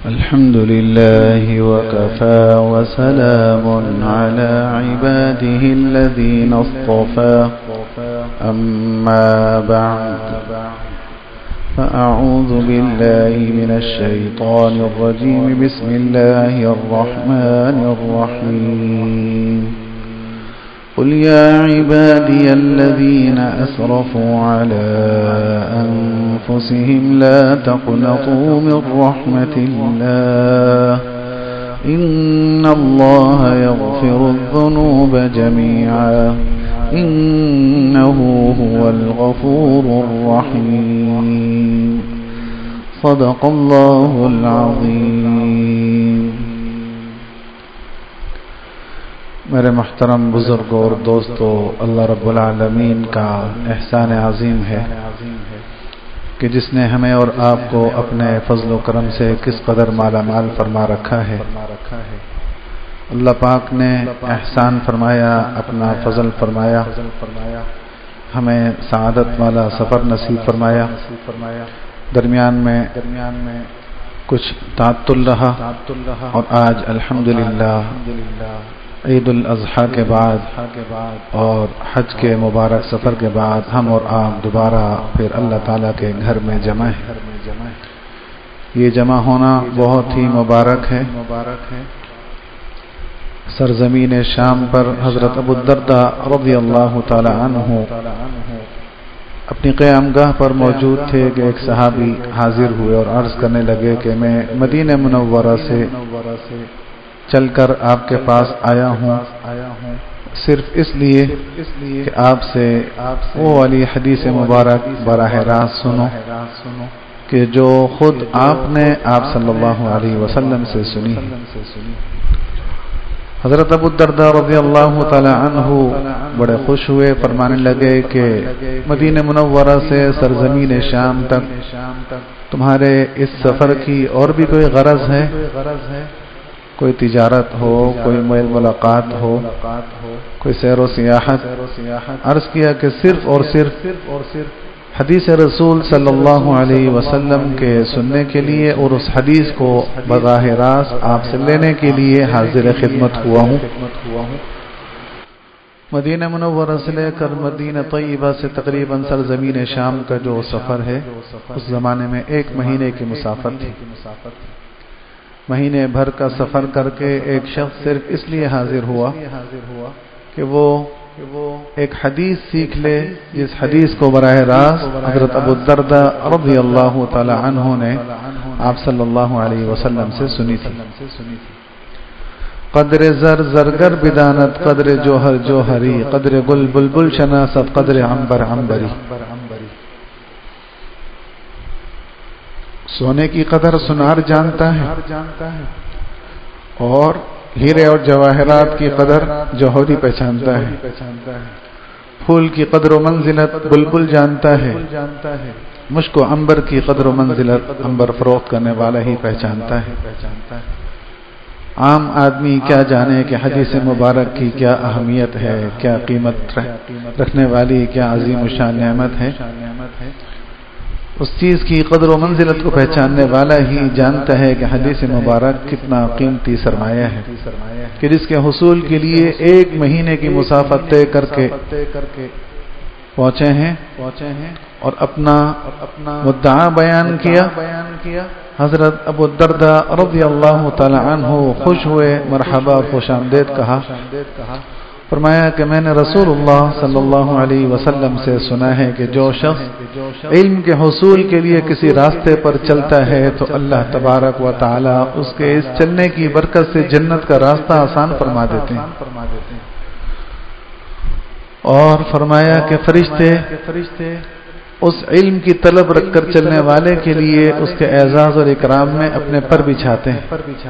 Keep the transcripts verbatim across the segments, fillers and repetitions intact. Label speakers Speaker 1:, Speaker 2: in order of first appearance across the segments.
Speaker 1: الحمد لله وكفى وسلام على عباده الذين اصطفى أما بعد فأعوذ بالله من الشيطان الرجيم بسم الله الرحمن الرحيم قل يا عبادي الذين أسرفوا على أنفسهم لا تقنطوا من رحمة الله إن الله يغفر الذنوب جميعا إنه هو الغفور الرحيم صدق الله العظيم. میرے محترم بزرگوں اور دوستو، اللہ رب العالمین کا احسان عظیم ہے کہ جس نے ہمیں اور آپ کو اپنے فضل و کرم سے کس قدر مالا مال فرما رکھا ہے. اللہ پاک نے احسان فرمایا، اپنا فضل فرمایا، ہمیں سعادت والا سفر نصیب فرمایا. درمیان میں کچھ تعطل رہا اور آج الحمدللہ عید الاضحیٰ کے بعد اور حج کے مبارک سفر کے بعد ہم اور آپ دوبارہ پھر اللہ تعالیٰ کے گھر میں جمع ہیں. یہ جمع ہونا بہت ہی مبارک ہے. سرزمین شام پر حضرت ابو الدرداء رضی اللہ تعالی عنہ اپنی قیام گاہ پر موجود تھے کہ ایک صحابی حاضر ہوئے اور عرض کرنے لگے کہ میں مدینہ منورہ سے چل کر آپ کے پاس آیا ہوں صرف اس لیے کہ آپ سے وہ والی حدیث مبارک براہ راست سنو کہ جو خود آپ نے آپ صلی اللہ علیہ وسلم سے سنی. حضرت ابو الدرداء رضی اللہ تعالی عنہ بڑے خوش ہوئے، فرمانے لگے کہ مدینہ منورہ سے سرزمین شام تک تمہارے اس سفر کی اور بھی کوئی غرض ہے؟ کوئی تجارت ہو، کوئی میل ملاقات ہو، کوئی سیر و سیاحت؟ عرض کیا کہ صرف اور صرف حدیث رسول صلی اللہ علیہ وسلم کے سننے کے لیے اور اس حدیث کو براہ راست آپ سے لینے کے لیے حاضر خدمت ہوا ہوں. مدینہ منورہ سے لے کر مدینہ طیبہ سے تقریباً سرزمین شام کا جو سفر ہے اس زمانے میں ایک مہینے کی مسافت تھی. مہینے بھر کا سفر کر کے ایک شخص صرف اس لیے حاضر ہوا کہ وہ ایک حدیث سیکھ لے جس حدیث کو براہ راست حضرت ابو الدرداء رضی اللہ تعالی عنہ نے آپ صلی اللہ علیہ وسلم سے سنی تھی. قدر زر زرگر بدانت، قدر جوہر جوہری، قدر گل بلبل شناست، قدر عنبر عنبری. سونے کی قدر سنار جانتا ہے اور ہیرے اور جواہرات کی قدر جوہری پہچانتا ہے. پھول کی قدر و منزلت بلبل جانتا ہے، مشک و عنبر کی قدر و منزلت عنبر فروخت کرنے والا ہی پہچانتا ہے. عام آدمی کیا جانے کہ حدیث مبارک کی کیا اہمیت ہے، کیا قیمت رکھنے والی، کیا عظیم الشان نعمت ہے. اس چیز کی قدر و منزلت کو پہچاننے والا ہی جانتا ہے کہ حدیث مبارک کتنا قیمتی سرمایہ ہے کہ جس کے حصول کے لیے ایک مہینے کی مسافت طے کر کے پہنچے ہیں اور اپنا مدعا بیان کیا. حضرت ابو الدرداء رضی اللہ تعالی عنہ خوش ہوئے، مرحبا، خوش آمدید کہا. فرمایا کہ میں نے رسول اللہ صلی اللہ علیہ وسلم سے سنا ہے کہ جو شخص علم کے حصول کے لیے کسی راستے پر چلتا ہے تو اللہ تبارک و تعالی اس کے اس چلنے کی برکت سے جنت کا راستہ آسان فرما دیتے ہیں. اور فرمایا کہ فرشتے اس علم کی طلب رکھ کر چلنے والے کے لیے اس کے اعزاز اور اکرام میں اپنے پر بچھاتے ہیں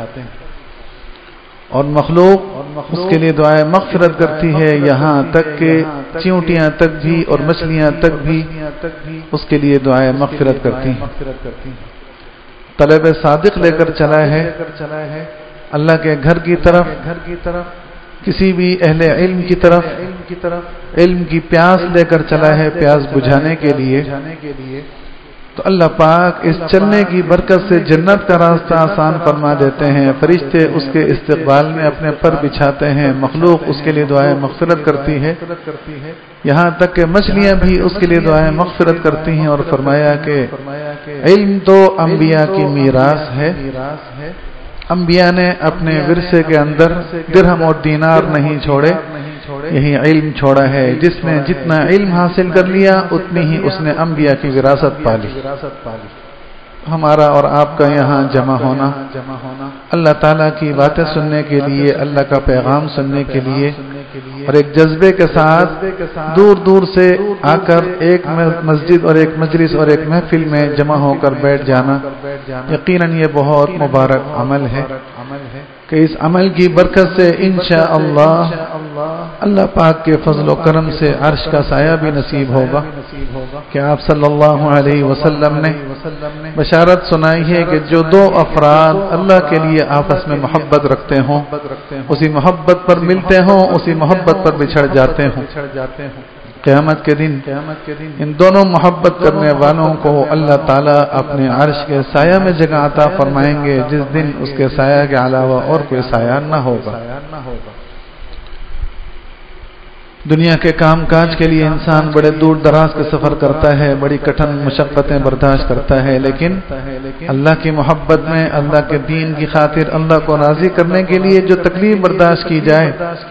Speaker 1: اور مخلوق اس کے لیے دعائیں مغفرت کرتی ہے، یہاں تک کہ چیونٹیاں تک بھی اور مچھلیاں تک بھی اس کے لیے دعائیں مغفرت کرتی ہیں. طلب صادق لے کر چلا ہے اللہ کے گھر کی طرف، کسی بھی اہل علم کی طرف علم کی پیاس لے کر چلا ہے پیاس بجھانے کے لیے. تو اللہ پاک اس چلنے کی برکت سے جنت کا راستہ آسان فرما دیتے ہیں، فرشتے اس کے استقبال میں اپنے پر بچھاتے ہیں، مخلوق اس کے لیے دعائیں مغفرت کرتی ہے، یہاں تک کہ مچھلیاں بھی اس کے لیے دعائیں مغفرت کرتی ہیں۔ اور فرمایا کہ علم تو انبیاء کی میراث ہے، انبیاء نے اپنے ورثے کے اندر درہم اور دینار نہیں چھوڑے، یہی علم چھوڑا ہے۔ جس نے جتنا علم حاصل کر لیا اتنی ہی اس نے انبیاء کی وراثت پالی۔ ہمارا اور آپ کا یہاں جمع ہونا اللہ تعالیٰ کی باتیں سننے کے لیے، اللہ کا پیغام سننے کے لیے، اور ایک جذبے کے ساتھ دور دور سے آ کر ایک مسجد اور ایک مجلس اور ایک محفل میں جمع ہو کر بیٹھ جانا، یقیناً یہ بہت مبارک عمل ہے کہ اس عمل کی برکت سے انشاءاللہ اللہ پاک کے فضل و کرم سے عرش کا سایہ بھی نصیب ہوگا۔ کہ آپ صلی اللہ علیہ وسلم نے بشارت سنائی ہے کہ جو دو افراد اللہ کے لیے آپس میں محبت رکھتے ہوں، اسی محبت پر ملتے ہوں، اسی محبت پر بچھڑ جاتے ہوں، قیامت کے دن ان دونوں محبت کرنے والوں کو اللہ تعالیٰ اپنے عرش کے سایہ میں جگہ عطا فرمائیں گے، جس دن اس کے سایہ کے علاوہ اور کوئی سایہ نہ ہوگا۔ دنیا کے کام کاج کے لیے انسان بڑے دور دراز کے سفر کرتا ہے، بڑی کٹھن مشقتیں برداشت کرتا ہے، لیکن اللہ کی محبت میں، اللہ کے دین کی خاطر، اللہ کو راضی کرنے کے لیے جو تکلیف برداشت کی جائے،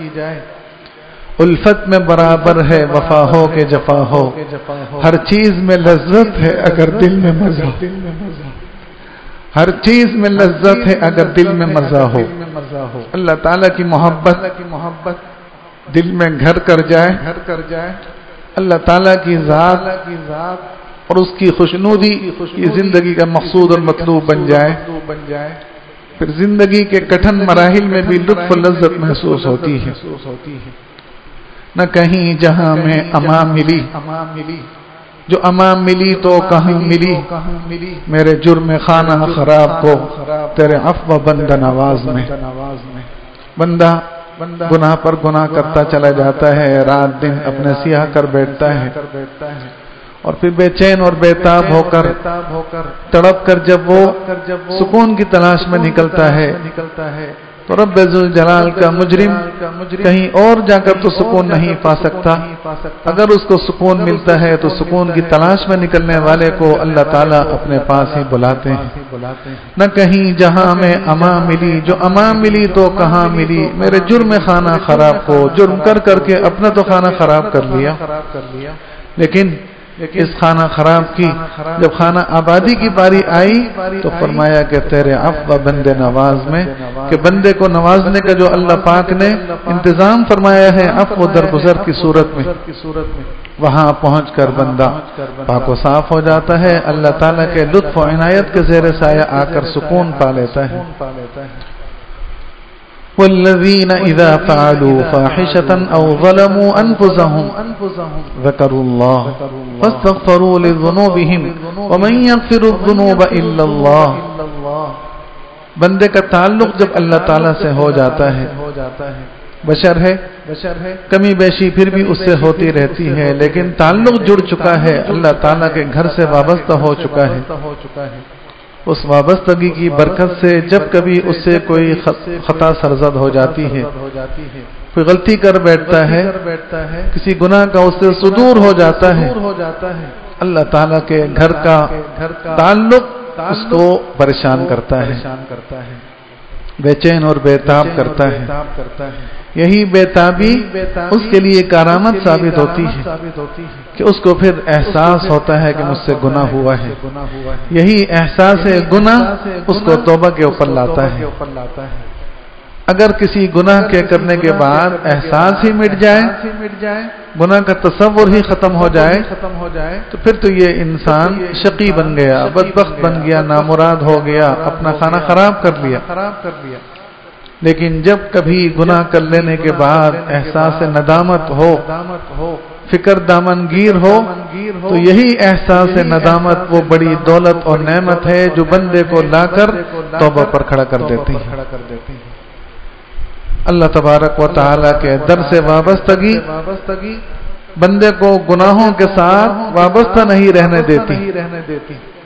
Speaker 1: الفت میں برابر ہے وفا ہو کہ جفا ہو، ہر چیز میں لذت ہے اگر دل میں مزہ ہو، ہر چیز میں لذت ہے اگر دل میں مزہ ہو۔ اللہ تعالیٰ کی محبت دل میں گھر کر جائے، اللہ تعالیٰ کی ذات اور اس کی خوشنودی کی زندگی کا مقصود اور مطلوب بن جائے، پھر زندگی کے کٹھن مراحل میں بھی لطف و لذت محسوس ہوتی ہے۔ نہ کہیں جہاں میں امان ملی، جو امان ملی تو کہاں ملی، میرے جرم خانہ خراب کو تیرے عفو بندہ نواز میں۔ بندہ گناہ پر گناہ کرتا چلا جاتا ہے، رات دن اپنے سیاہ کر بیٹھتا ہے، اور پھر بے چین اور بے تاب ہو کر تڑپ کر جب وہ سکون کی تلاش میں نکلتا ہے تو رب ذوالجلال کا مجرم کہیں اور جا کر تو سکون نہیں پا سکتا، اگر اس کو سکون ملتا ہے تو سکون کی تلاش میں نکلنے والے کو اللہ تعالیٰ اپنے پاس ہی بلاتے ہیں۔ نہ کہیں جہاں میں امان ملی، جو امان ملی تو کہاں ملی، میرے جرم خانہ خراب کو، جرم کر کر کے اپنا تو خانہ خراب کر لیا، لیکن اس خانہ خراب کی جب خانہ آبادی کی باری آئی تو فرمایا کہ تیرے عفو بندے نواز میں، کہ بندے کو نوازنے کا جو اللہ پاک نے انتظام فرمایا ہے عفو درگزر کی صورت میں، وہاں پہنچ کر بندہ پاک و صاف ہو جاتا ہے، اللہ تعالیٰ کے لطف و عنایت کے زیر سایہ آ کر سکون پا لیتا ہے۔ والذین اذا فعلوا فاحشة او ظلموا انفسهم ذکروا اللہ فاستغفروا لذنوبهم ومن یغفر الذنوب الا اللہ۔ بندے کا تعلق جب اللہ تعالیٰ سے ہو جاتا ہے، بشر ہے کمی بیشی پھر بھی اس سے ہوتی رہتی ہے، لیکن تعلق جڑ چکا ہے، اللہ تعالیٰ کے گھر سے وابستہ ہو چکا ہے، اس وابستگی کی برکت سے جب کبھی اس سے کوئی خطا سرزد ہو جاتی ہے، کوئی غلطی کر بیٹھتا ہے، کسی گناہ کا اس سے صدور ہو جاتا ہے، اللہ تعالیٰ کے گھر کا تعلق اس کو پریشان کرتا ہے، بے چین اور بے تاب کرتا ہے۔ یہی بے تابی اس کے لیے کارآمد ثابت ہوتی ہے کہ اس کو پھر احساس ہوتا ہے کہ مجھ سے گناہ ہوا ہے، یہی احساس گناہ اس کو توبہ کے اوپر لاتا ہے۔ اگر کسی گناہ کے کرنے کے بعد احساس ہی مٹ جائے، گناہ کا تصور ہی ختم ہو جائے تو پھر تو یہ انسان شقی بن گیا، بدبخت بن گیا، نامراد ہو گیا، اپنا کھانا خراب کر لیا۔ لیکن جب کبھی گناہ کر لینے کے بعد احساس ندامت ہو، فکر دامن گیر ہو، تو یہی احساس ندامت وہ بڑی دولت اور نعمت ہے جو بندے کو لا کر توبہ پر کھڑا کر دیتی ہے۔ اللہ تبارک و تعالیٰ کے در سے وابستگی بندے کو گناہوں کے ساتھ وابستہ نہیں رہنے دیتی،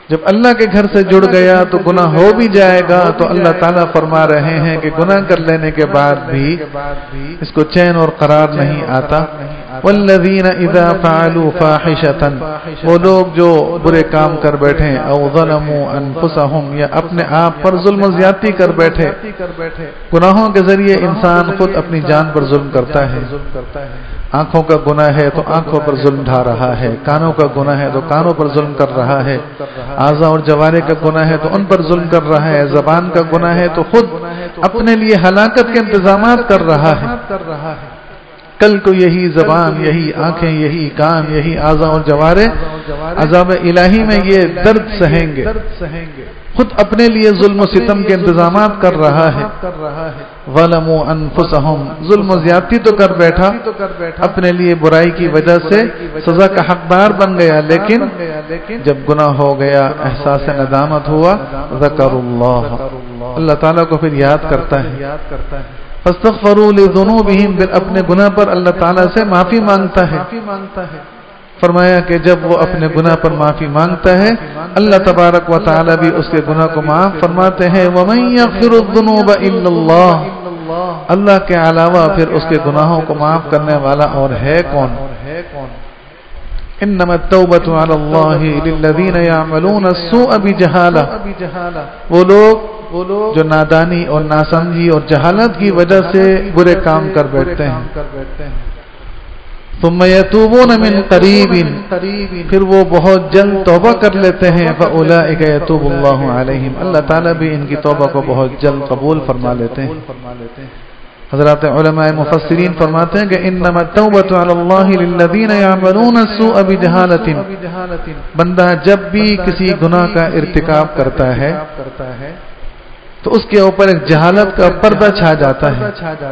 Speaker 1: جب اللہ کے گھر سے جڑ گیا تو گناہ ہو بھی جائے گا تو اللہ تعالیٰ فرما رہے ہیں کہ گناہ کر لینے کے بعد بھی اس کو چین اور قرار نہیں آتا. والذین اذا فعلوا فاحشۃ، وہ لوگ جو برے کام کر بیٹھے، او ظلموا انفسهم، یا اپنے آپ پر ظلم و زیادتی کر بیٹھے. گناہوں کے ذریعے انسان خود اپنی جان پر ظلم کرتا ہے. آنکھوں کا گناہ ہے تو آنکھوں پر ظلم ڈھا رہا ہے، کانوں کا گناہ ہے تو کانوں پر ظلم کر رہا ہے، اعضاء اور جوارح کا گناہ ہے تو ان پر ظلم کر رہا ہے، زبان کا گناہ ہے تو خود اپنے لیے ہلاکت کے انتظامات کر رہا ہے. کل کو یہی زبان، یہی آنکھیں، یہی کان، یہی اعضاء اور جوارح عذاب الہی میں یہ درد سہیں گے. خود اپنے لیے ظلم و ستم کے انتظامات کر رہا ہے. ظلموا انفسهم، ظلم و زیادتی تو کر بیٹھا، اپنے لیے برائی کی وجہ سے سزا کا حقدار بن گیا، لیکن جب گناہ ہو گیا، احساس ندامت ہوا، ذکر اللہ، اللہ تعالیٰ کو پھر یاد کرتا ہے. فاستغفروا لذنوبهم، پھر اپنے گناہ پر اللہ تعالیٰ سے معافی مانگتا ہے. فرمایا کہ جب وہ اپنے گناہ پر معافی مانگتا ہے، اللہ تبارک و تعالی بھی اس کے گناہ کو معاف فرماتے ہیں. وَمَن يَغْفِرُ الذُّنُوبَ إِلَّا اللَّهُ، اللہ کے علاوہ پھر اس کے گناہوں کو معاف کرنے والا اور ہے کون؟ انما التوبۃ علی اللہ للذین یعملون السوء بجہالہ، وہ لوگ جو نادانی اور ناسمجھی اور جہالت کی وجہ سے برے کام کر بیٹھتے ہیں. ثم یتوبون من قریب، پھر وہ بہت جلد توبہ کر لیتے ہیں. فاولئک یتوب اللہ علیہم، اللہ تعالیٰ بھی ان کی توبہ کو بہت جلد قبول فرما لیتے ہیں. حضرات علماء مفسرین فرماتے ہیں کہ انما التوبۃ علی اللہ للذین یعملون السوء بجہالۃ، بندہ جب بھی کسی گناہ کا ارتکاب کرتا ہے تو اس کے اوپر ایک جہالت کا پردہ چھا جاتا ہے.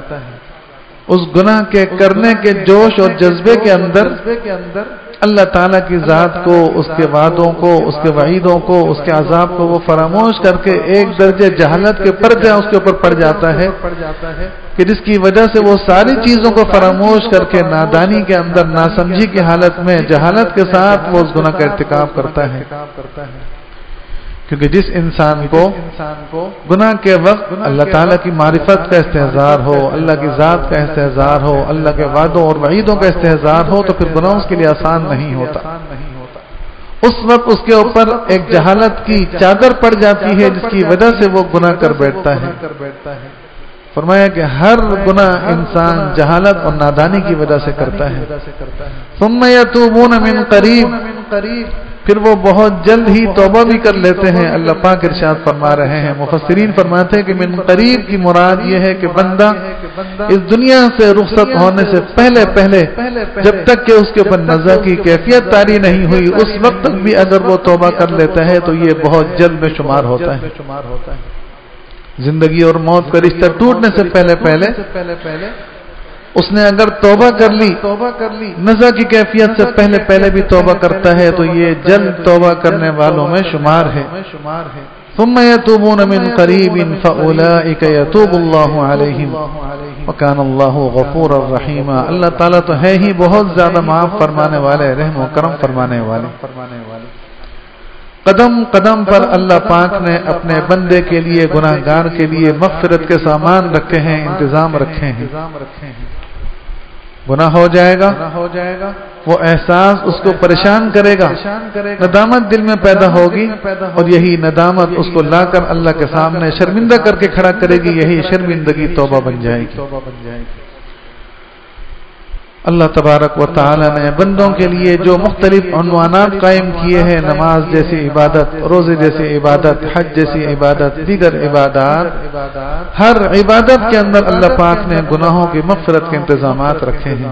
Speaker 1: اس گناہ کے کرنے کے جوش اور جذبے کے اندر اللہ تعالیٰ کی ذات کو، اس کے وعدوں کو، اس کے وعیدوں کو، اس کے عذاب کو وہ فراموش کر کے ایک درجے جہالت کے پردہ اس کے اوپر پڑ جاتا ہے کہ جس کی وجہ سے وہ ساری چیزوں کو فراموش کر کے نادانی کے اندر، ناسمجھی کی حالت میں، جہالت کے ساتھ وہ اس گناہ کا ارتکاب کرتا ہے. کیونکہ جس انسان کو گناہ کے وقت اللہ تعالیٰ کی معرفت کا استحضار ہو، اللہ کی ذات کا استحضار ہو، اللہ کے وعدوں اور وعیدوں کا استحضار ہو، تو پھر گناہ اس کے لیے آسان نہیں ہوتا. اس وقت اس کے اوپر ایک جہالت کی چادر پڑ جاتی ہے جس کی وجہ سے وہ گناہ کر بیٹھتا ہے. فرمایا کہ ہر گناہ انسان جہالت اور نادانی کی وجہ سے کرتا ہے. ثم یتوبون من قریب، پھر وہ بہت جلد ہی توبہ بھی کر لیتے ہیں. اللہ پاک ارشاد فرما رہے ہیں، مفسرین فرماتے ہیں کہ من قریب کی مراد یہ ہے کہ بندہ اس دنیا سے رخصت ہونے سے پہلے پہلے جب تک کہ اس کے اوپر نزا کی کیفیت طاری نہیں ہوئی، اس وقت تک بھی اگر وہ توبہ کر لیتا ہے تو یہ بہت جلد میں شمار ہوتا ہے. زندگی اور موت کا رشتہ ٹوٹنے سے پہلے پہلے اس نے اگر توبہ کر لی، نزا کی کیفیت سے پہلے پہلے بھی توبہ کرتا ہے تو یہ جلد توبہ کرنے والوں میں شمار ہے. ثم يتوبون من قریب فاولئک یتوب اللہ علیہم وکان اللہ غفورا رحیما، اللہ تعالیٰ تو ہے ہی بہت زیادہ معاف فرمانے والے، رحم و کرم فرمانے والے. قدم قدم پر اللہ پاک نے اپنے بندے کے لیے، گناہ گار کے لیے مغفرت کے سامان رکھے ہیں، انتظام رکھے ہیں. گناہ ہو جائے گا، وہ احساس اس کو پریشان کرے گا، ندامت دل میں پیدا ہوگی، اور یہی ندامت اس کو لا کر اللہ کے سامنے شرمندہ کر کے کھڑا کرے گی. یہی شرمندگی توبہ بن جائے گی. اللہ تبارک و تعالی نے بندوں کے لیے جو مختلف عنوانات قائم کیے ہیں، نماز جیسی عبادت، روزے جیسی عبادت، حج جیسی عبادت، دیگر عبادات، ہر عبادت کے اندر اللہ پاک نے گناہوں کی مغفرت کے انتظامات رکھے ہیں.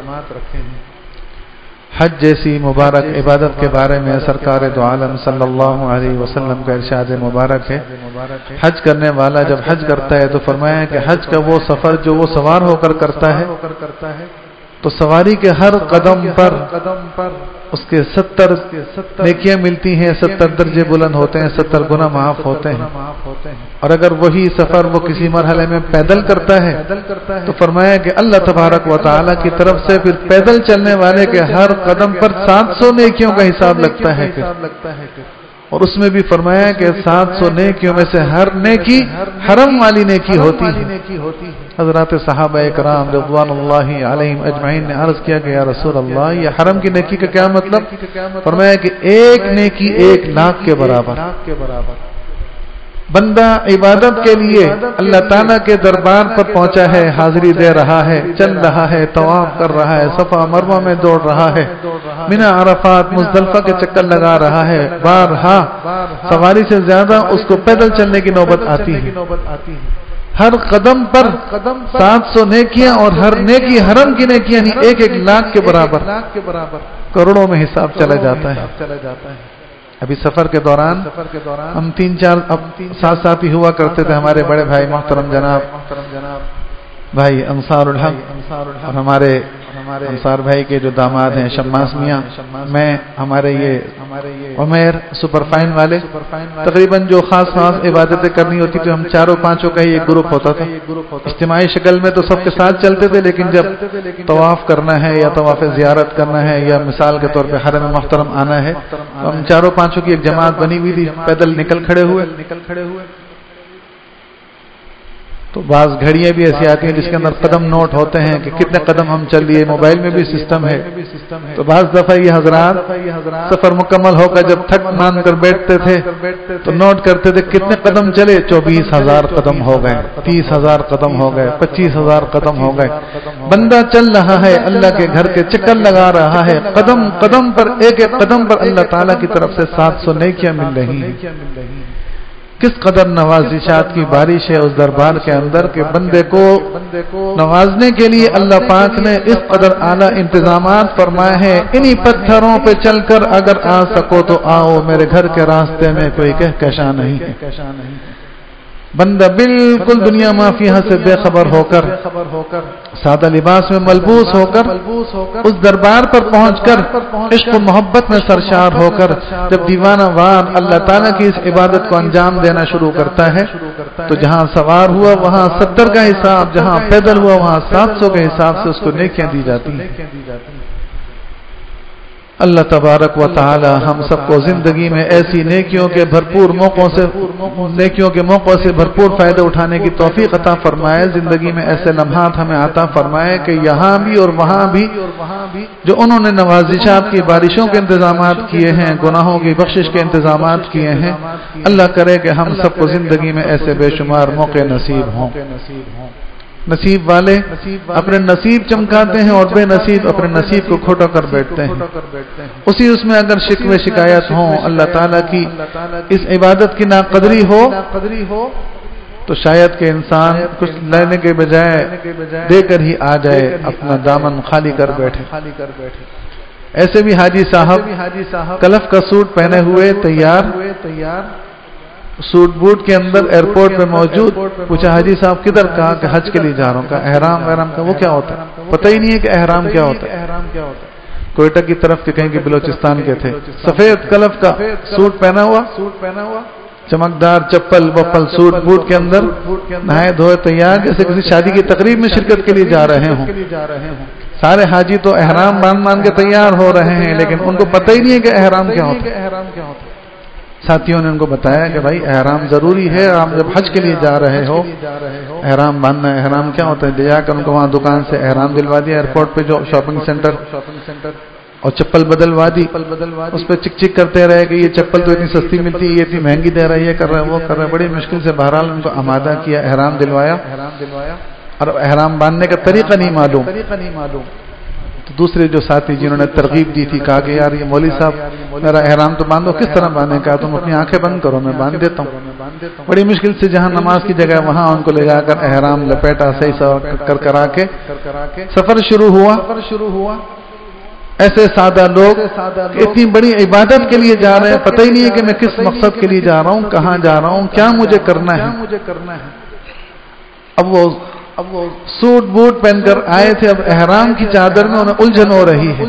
Speaker 1: حج جیسی مبارک عبادت کے بارے میں سرکار دو عالم صلی اللہ علیہ وسلم کا ارشاد مبارک ہے، حج کرنے والا جب حج کرتا ہے تو فرمایا کہ حج کا وہ سفر جو وہ سوار ہو کر کرتا ہے تو سواری کے ہر قدم پر اس کے ستر نیکیاں ملتی ہیں، ستر درجے بلند ہوتے ہیں، ستر گناہ معاف ہوتے ہیں. اور اگر وہی سفر وہ کسی مرحلے میں پیدل کرتا ہے تو فرمایا کہ اللہ تبارک و تعالی کی طرف سے پھر پیدل چلنے والے کے ہر قدم پر سات سو نیکیوں کا حساب لگتا ہے. اور اس میں بھی فرمایا کہ سات سو نیکیوں میں سے ہر نیکی حرم والی نیکی ہوتی ہے۔ حضرات صحابہ کرام رضوان اللہ علیہم اجمعین نے عرض کیا کہ یا رسول اللہ یہ حرم کی نیکی کا کیا مطلب؟ فرمایا کہ ایک نیکی ایک لاکھ کے برابر۔ بندہ عبادت کے لیے اللہ تعالیٰ کے دربار پر پہنچا ہے، حاضری دے رہا ہے، چل رہا ہے، طواف کر رہا ہے، صفا مروہ میں دوڑ رہا ہے، منا عرفات مزدلفہ کے چکر لگا رہا ہے، بارہا سواری سے زیادہ اس کو پیدل چلنے کی نوبت آتی ہے۔ ہر قدم پر سات سو نیکیاں اور ہر نیکی حرم کی نیکیاں یعنی ایک ایک لاکھ کے برابر کروڑوں میں حساب چلا جاتا ہے۔ ابھی سفر کے دوران ہم تین چار اب ساتھ ساتھی ہوا کرتے تھے، ہمارے بڑے بھائی محترم جناب بھائی انصار الحق اور ہمارے انصار بھائی کے جو داماد ہیں شماس میاں، میں ہمارے یہ عمیر سپر فائن والے، تقریباً جو خاص خاص عبادتیں کرنی ہوتی تھی ہم چاروں پانچوں کا ہی ایک گروپ ہوتا تھا۔ اجتماعی شکل میں تو سب کے ساتھ چلتے تھے، لیکن جب طواف کرنا ہے یا طواف زیارت کرنا ہے یا مثال کے طور پہ حرم محترم آنا ہے تو ہم چاروں پانچوں کی ایک جماعت بنی ہوئی تھی، پیدل نکل کھڑے ہوئے نکل کھڑے ہوئے تو بعض گھڑیاں بھی ایسی آتی ہیں جس کے اندر قدم نوٹ ہوتے ہیں کہ کتنے قدم ہم چل لیے، موبائل میں بھی سسٹم ہے۔ تو بعض دفعہ یہ حضرات سفر مکمل ہو کر جب تھک مان کر بیٹھتے تھے تو نوٹ کرتے تھے کتنے قدم چلے، چوبیس ہزار قدم ہو گئے، تیس ہزار قدم ہو گئے، پچیس ہزار قدم ہو گئے۔ بندہ چل رہا ہے، اللہ کے گھر کے چکر لگا رہا ہے، قدم قدم پر ایک ایک قدم پر اللہ تعالیٰ کی طرف سے سات سو نیکیاں مل رہی ہیں۔ کس قدر نوازشات کی بارش ہے اس دربار کے اندر کہ بندے کو نوازنے کے لیے اللہ پاک نے اس قدر اعلیٰ انتظامات فرمائے ہیں۔ انہی پتھروں پہ چل کر اگر آ سکو تو آؤ، میرے گھر کے راستے میں کوئی کہکشاں نہیں ہے۔ بندہ بالکل دنیا مافیہ سے بے خبر ہو کر سادہ لباس میں ملبوس ہو کر اس دربار پر پہنچ کر عشق و محبت میں سرشار ہو کر جب دیوانہ وار اللہ تعالیٰ کی اس عبادت کو انجام دینا شروع کرتا ہے تو جہاں سوار ہوا وہاں ستر کا حساب، جہاں پیدل ہوا وہاں سات سو کے حساب سے اس کو نیکیاں دی جاتی ہیں۔ اللہ تبارک و تعالی ہم سب کو زندگی میں ایسی نیکیوں کے بھرپور موقعوں سے نیکیوں کے موقعوں سے بھرپور فائدہ اٹھانے کی توفیق عطا فرمائے، زندگی میں ایسے لمحات ہمیں عطا فرمائے کہ یہاں بھی اور وہاں بھی جو انہوں نے نوازشات کی بارشوں کے انتظامات کیے ہیں، گناہوں کی بخشش کے انتظامات کیے ہیں، اللہ کرے کہ ہم سب کو زندگی میں ایسے بے شمار موقع نصیب ہوں۔ نصیب والے اپنے نصیب چمکاتے ہیں اور بے نصیب اپنے نصیب کو کھوٹا کر بیٹھتے ہیں۔ اسی اس میں اگر شکوے شکایت ہوں، اللہ تعالیٰ کی اس عبادت کی ناقدری ہو تو شاید کہ انسان کچھ لینے کے بجائے دے کر ہی آ جائے، اپنا دامن خالی کر بیٹھے۔ ایسے بھی حاجی صاحب کلف کا سوٹ پہنے ہوئے تیار سوٹ بوٹ کے اندر ایئرپورٹ پہ موجود، پوچھا حاجی صاحب کدھر؟ کہا کہ حج کے لیے جا رہا ہوں۔ کہا احرام احرام کا وہ کیا ہوتا ہے؟ پتہ ہی نہیں ہے کہ احرام کیا ہوتا ہے۔ کوئٹہ کی طرف کے کہیں کہ بلوچستان کے تھے، سفید کلف کا سوٹ پہنا ہوا، چمکدار چپل بپل سوٹ بوٹ کے اندر نہائے دھوئے تیار، جیسے کسی شادی کی تقریب میں شرکت کے لیے جا رہے ہوں۔ سارے حاجی تو احرام باندھ باندھ کے تیار ہو رہے ہیں، لیکن ان کو پتہ ہی نہیں ہے کہ احرام کیا ہوتا ہے۔ ساتھیوں نے ان کو بتایا کہ بھائی احرام ضروری ہے، آپ جب حج کے لیے جا رہے ہو احرام باندھنا، احرام کیا ہوتا ہے؟ لے جا کر ان کو وہاں دکان سے احرام دلوا دیا، ایئرپورٹ پہ جو شاپنگ سینٹر، اور چپل بدلوا دی، اس پہ چک چک کرتے رہے کہ یہ چپل تو اتنی سستی ملتی ہے، یہ اتنی مہنگی دے رہا ہے، یہ کر رہا ہے وہ کر رہا ہے، بڑی مشکل سے بہرحال ان کو آمادہ کیا، احرام دلوایا، اور احرام باندھنے کا طریقہ نہیں معلوم۔ تو دوسرے جو ساتھی جنہوں نے ترغیب دی تھی کہا کہ یار یہ مولوی صاحب میرا احرام تو باندھو، کس طرح باندھیں؟ کہا تم اپنی آنکھیں بند کرو میں باندھ دیتا ہوں۔ بڑی مشکل سے جہاں نماز کی جگہ وہاں ان کو لے جا کر احرام لپیٹا، صحیح کر کرا کے سفر شروع ہوا۔ ایسے سادہ لوگ اتنی بڑی عبادت کے لیے جا رہے ہیں، پتہ ہی نہیں ہے کہ میں کس مقصد کے لیے جا رہا ہوں، کہاں جا رہا ہوں، کیا مجھے کرنا ہے۔ اب وہ اب وہ سوٹ بوٹ پہن کر آئے تھے، اب احرام کی چادر میں انہیں الجھن ہو رہی ہے۔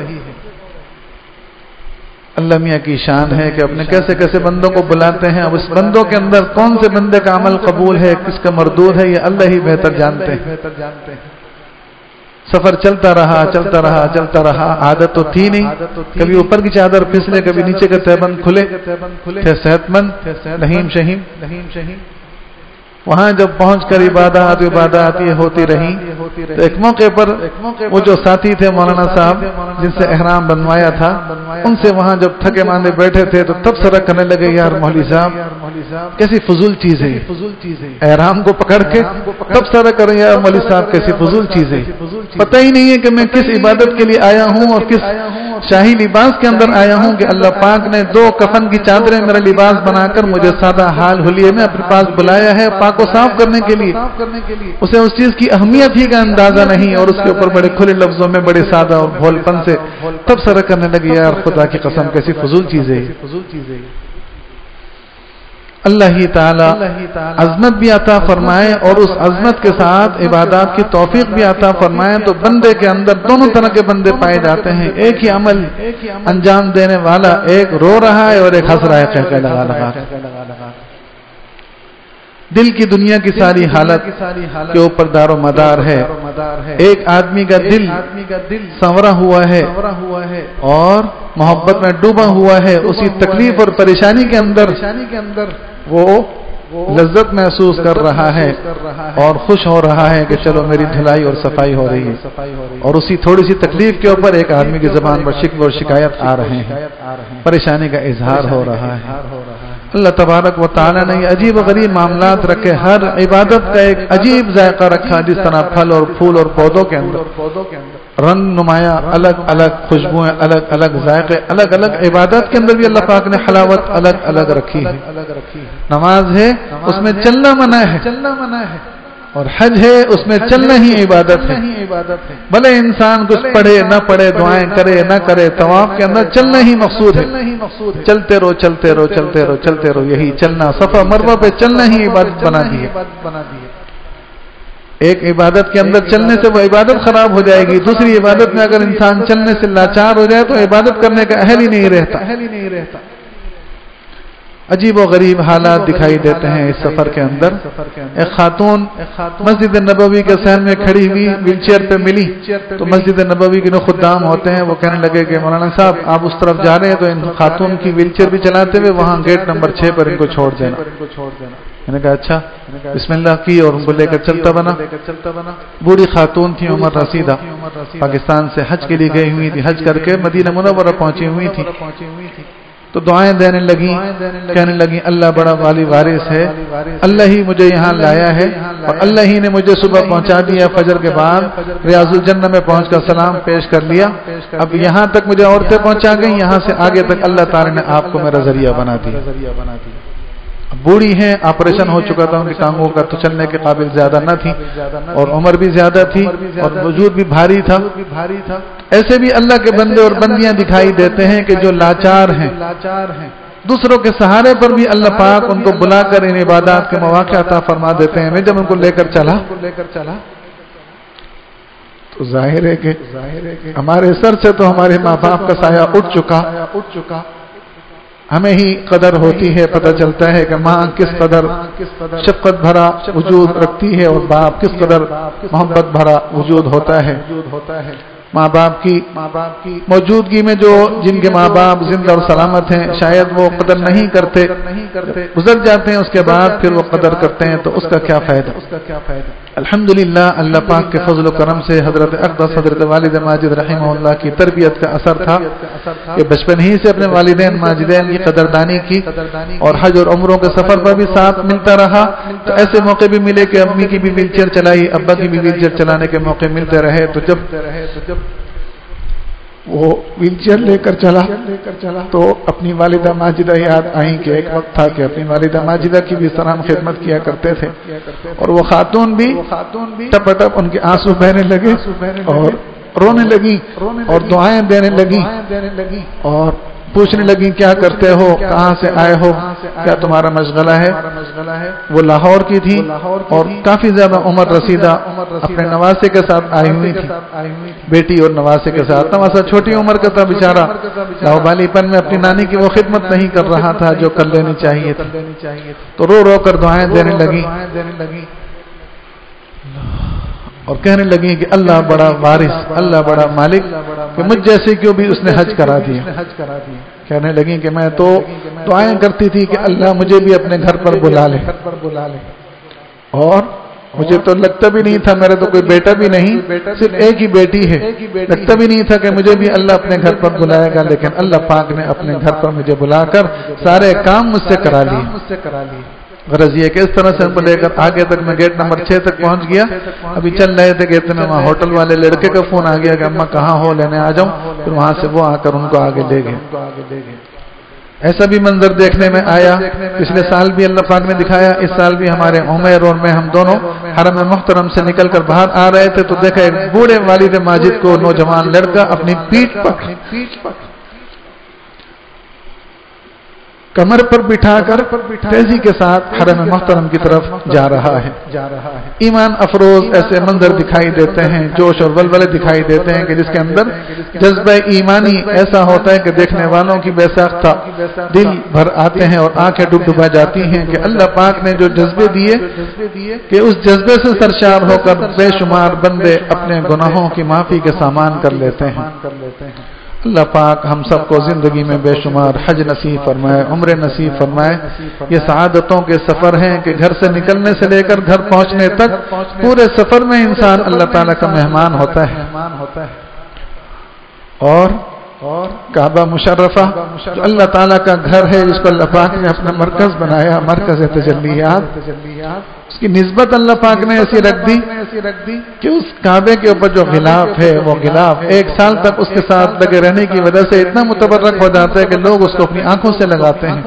Speaker 1: اللہ میاں کی شان ہے کہ اپنے کیسے کیسے بندوں کو بلاتے ہیں، اب اس بندوں کے اندر کون سے بندے کا عمل قبول ہے، کس کا مردود ہے، یہ اللہ ہی بہتر جانتے ہیں۔ سفر چلتا رہا چلتا رہا چلتا رہا عادت تو تھی نہیں، کبھی اوپر کی چادر پھسلے کبھی نیچے کا تہبند کھلے، تھے صحت مند رحیم شہیم۔ وہاں جب پہنچ کر عبادات عبادات یہ ہوتی رہی تو ایک موقع پر وہ جو ساتھی تھے مولانا صاحب جن سے احرام بنوایا تھا، ان سے وہاں جب تھکے ماندے بیٹھے تھے تو تب سرک کرنے لگے، یار مولوی صاحب کیسی فضول چیز ہے، احرام کو پکڑ کے تب سرک کریں، یار مولوی صاحب کیسی فضول چیز ہے، پتہ ہی نہیں ہے کہ میں کس عبادت کے لیے آیا ہوں اور کس شاہی لباس کے اندر آیا ہوں کہ اللہ پاک نے دو کفن کی چادریں میرا لباس بنا کر مجھے سادہ حال حلیے میں اپنے پاس بلایا ہے پاک کو صاف کرنے کے لیے۔ اسے اس چیز کی اہمیت ہی کا اندازہ نہیں اور اس کے اوپر بڑے کھلے لفظوں میں بڑے سادہ اور بھول پن سے تب سرک کرنے لگی، یار خدا کی قسم کیسی فضول چیز ہے۔ اللہ ہی تعالی عظمت بھی عطا فرمائے اور اس عظمت کے ساتھ عبادات کی توفیق بھی عطا فرمائے تو بندے کے اندر دونوں طرح کے بندے پائے جاتے ہیں، ایک ہی عمل انجام دینے والا، ایک رو رہا ہے اور ایک ہنس رہا ہے کہہ لگا لگا دل کی دنیا کی ساری حالت کے اوپر دار و مدار ہے۔ ایک آدمی کا دل سنورا ہوا ہے اور محبت میں ڈوبا ہوا ہے، اسی تکلیف اور پریشانی کے اندر وہ لذت محسوس کر رہا ہے اور خوش ہو رہا ہے کہ چلو میری دھلائی اور صفائی ہو رہی ہے، اور اسی تھوڑی سی تکلیف کے اوپر ایک آدمی کی زبان پر شکوہ اور شکایت آ رہے ہیں، پریشانی کا اظہار ہو رہا ہے۔ اللہ تبارک و تعالی نے یہ عجیب و غریب معاملات رکھے، ہر عبادت کا ایک عجیب ذائقہ رکھا، جس طرح پھل اور پھول اور پودوں کے اندر رنگ نمایاں الگ الگ خوشبوئیں، الگ الگ ذائقے، الگ الگ عبادت کے اندر بھی اللہ پاک نے حلاوت الگ الگ رکھی ہے۔ نماز ہے اس میں چلنا منع ہے، اور حج ہے اس میں چلنا ہی عبادت ہے، بھلے انسان کچھ پڑھے نہ پڑھے، دعائیں کرے نہ کرے، طواف کے اندر چلنا ہی مقصود ہے، چلتے رہو چلتے رہو چلتے رہو چلتے رہو، یہی چلنا صفا مروہ پہ چلنا ہی عبادت بنا دی ہے۔ ایک عبادت کے اندر چلنے سے وہ عبادت خراب ہو جائے گی، دوسری عبادت میں اگر انسان چلنے سے لاچار ہو جائے تو عبادت کرنے کا اہل ہی نہیں رہتا۔ عجیب و غریب حالات دکھائی دیتے ہیں اس سفر کے اندر۔ ایک خاتون مسجد نبوی کے صحن میں کھڑی ہوئی ویل چیئر پہ ملی تو مسجد نبوی کے جو خدام ہوتے ہیں وہ کہنے لگے کہ مولانا صاحب آپ اس طرف جا رہے ہیں تو ان خاتون کی ویل چیئر بھی چلاتے ہوئے وہاں گیٹ نمبر چھ پر ان کو چھوڑ دینا۔ میں نے کہا اچھا، بسم اللہ کی اور ان کو لے کر چلتا بنا۔ بوڑھی خاتون تھی عمر رسیدہ، پاکستان سے حج کے لیے گئی ہوئی تھی، حج کر کے مدینہ منورہ پہنچی ہوئی تھی تو دعائیں دینے لگی، کہنے لگی اللہ بڑا والی وارث ہے، اللہ ہی مجھے یہاں لایا ہے اور اللہ ہی نے مجھے صبح پہنچا دیا، فجر کے بعد ریاض الجنہ میں پہنچ کر سلام پیش کر لیا، اب یہاں تک مجھے عورتیں پہنچا گئیں، یہاں سے آگے تک اللہ تعالی نے آپ کو میرا ذریعہ بنا دیا۔ بوڑھی ہیں، آپریشن ہو چکا تھا ان کی ٹانگوں کا تو چلنے کے قابل زیادہ نہ تھی اور عمر بھی زیادہ تھی اور وجود بھی بھاری تھا۔ ایسے بھی اللہ کے بندے اور بندیاں دکھائی دیتے ہیں کہ جو لاچار ہیں، دوسروں کے سہارے پر بھی اللہ پاک ان کو بلا کر ان عبادات کے مواقع عطا فرما دیتے ہیں۔ میں جب ان کو لے کر چلا تو ظاہر ہے کہ ہمارے سر سے تو ہمارے ماں باپ کا سایہ اٹھ چکا، ہمیں ہی قدر ہوتی ہے، پتہ چلتا ہے کہ ماں کس قدر شفقت بھرا وجود رکھتی ہے اور باپ کس قدر محبت بھرا وجود ہوتا ہے۔ ماں باپ کی موجودگی میں جو جن کے ماں باپ زندہ اور سلامت ہیں شاید وہ قدر نہیں کرتے، گزر جاتے ہیں اس کے بعد پھر وہ قدر کرتے ہیں تو اس کا کیا فائدہ۔ الحمدللہ اللہ پاک کے فضل و کرم سے حضرت اقدس حضرت والد ماجد رحمہ اللہ کی تربیت کا اثر تھا کہ بچپن ہی سے اپنے والدین ماجدین کی قدردانی کی اور حج اور عمروں کے سفر پر بھی ساتھ ملتا رہا، تو ایسے موقع بھی ملے کہ امی کی بھی ویل چیئر چلائی، ابا کی بھی ویل چیئر چلانے کے موقع ملتے رہے، تو جب وہ ویل چیئر لے کر چلا تو اپنی والدہ ماجدہ یاد آئیں کہ ایک وقت تھا کہ اپنی والدہ ماجدہ کی بھی سلام خدمت کیا کرتے تھے اور وہ خاتون بھی ٹپ ٹپ ان کے آنسو بہنے لگے اور رونے لگی اور دعائیں دینے لگی اور پوچھنے لگی کیا کرتے ہو، کہاں سے آئے ہو، کیا تمہارا مشغلہ ہے۔ وہ لاہور کی تھی اور کافی زیادہ عمر رسیدہ اپنے نواسے کے ساتھ آئی ہوئی تھی، بیٹی اور نواسے کے ساتھ۔ نواسا چھوٹی عمر کا تھا بیچارہ، لاہوبالی پن میں اپنی نانی کی وہ خدمت نہیں کر رہا تھا جو کر لینی چاہیے تھی، تو رو رو کر دعائیں دینے لگی۔ اور کہنے لگی کہ اللہ بڑا وارث، اللہ بڑا مالک کہ مجھ جیسے کیوں بھی اس نے حج کرا دیا۔ کہنے لگی کہ میں تو دعائیں کرتی تھی کہ اللہ مجھے بھی اپنے گھر پر بلا لے، اور مجھے تو لگتا بھی نہیں تھا، میرا تو کوئی بیٹا بھی نہیں، صرف ایک ہی بیٹی ہے، لگتا بھی نہیں تھا کہ مجھے بھی اللہ اپنے گھر پر بلائے گا، لیکن اللہ پاک نے اپنے گھر پر مجھے بلا کر سارے کام مجھ سے کرا لیے۔ غرض یہ کہ اس طرح سے ان کو لے کر آگے تک میں گیٹ نمبر چھ تک پہنچ گیا۔ ابھی چل رہے تھے کہ اتنے وہاں ہوٹل والے لڑکے کا فون آ گیا کہ اماں کہاں ہو، لینے آ جاؤں، پھر وہاں سے وہ آ کر ان کو آگے لے گئے۔ ایسا بھی منظر دیکھنے میں آیا، پچھلے سال بھی اللہ پاک نے دکھایا، اس سال بھی ہمارے عمر اور میں ہم دونوں حرم محترم سے نکل کر باہر آ رہے تھے تو دیکھا ایک بوڑھے والد ماجد کو نوجوان لڑکا اپنی پیٹھ پر کمر پر بٹھا کر تیزی کے ساتھ حرم محترم کی طرف جا رہا ہے۔ ایمان افروز ایسے منظر دکھائی دیتے ہیں، جوش اور ولولے دکھائی دیتے ہیں کہ جس کے اندر جذبہ ایمانی ایسا ہوتا ہے کہ دیکھنے والوں کی بے ساختہ دل بھر آتے ہیں اور آنکھیں ڈب ڈبا جاتی ہیں کہ اللہ پاک نے جو جذبے دیے کہ اس جذبے سے سرشار ہو کر بے شمار بندے اپنے گناہوں کی معافی کے سامان کر لیتے ہیں۔ اللہ پاک ہم سب کو زندگی میں بے شمار حج نصیب فرمائے، عمر نصیب فرمائے۔ یہ سعادتوں کے سفر ہیں کہ گھر سے نکلنے سے لے کر گھر پہنچنے تک پورے سفر میں انسان اللہ تعالیٰ کا مہمان ہوتا ہے۔ اور کعبہ مشرفہ جو اللہ تعالیٰ کا گھر ہے، جس کو اللہ پاک نے اپنا مرکز بنایا، مرکز تجلیات، اس کی نسبت اللہ پاک نے ایسی رکھ دی کہ اس کعبے کے اوپر جو غلاف ہے وہ غلاف ایک سال تک اس کے ساتھ لگے رہنے کی وجہ سے اتنا متبرک ہو جاتا ہے کہ لوگ اس کو اپنی آنکھوں سے لگاتے ہیں۔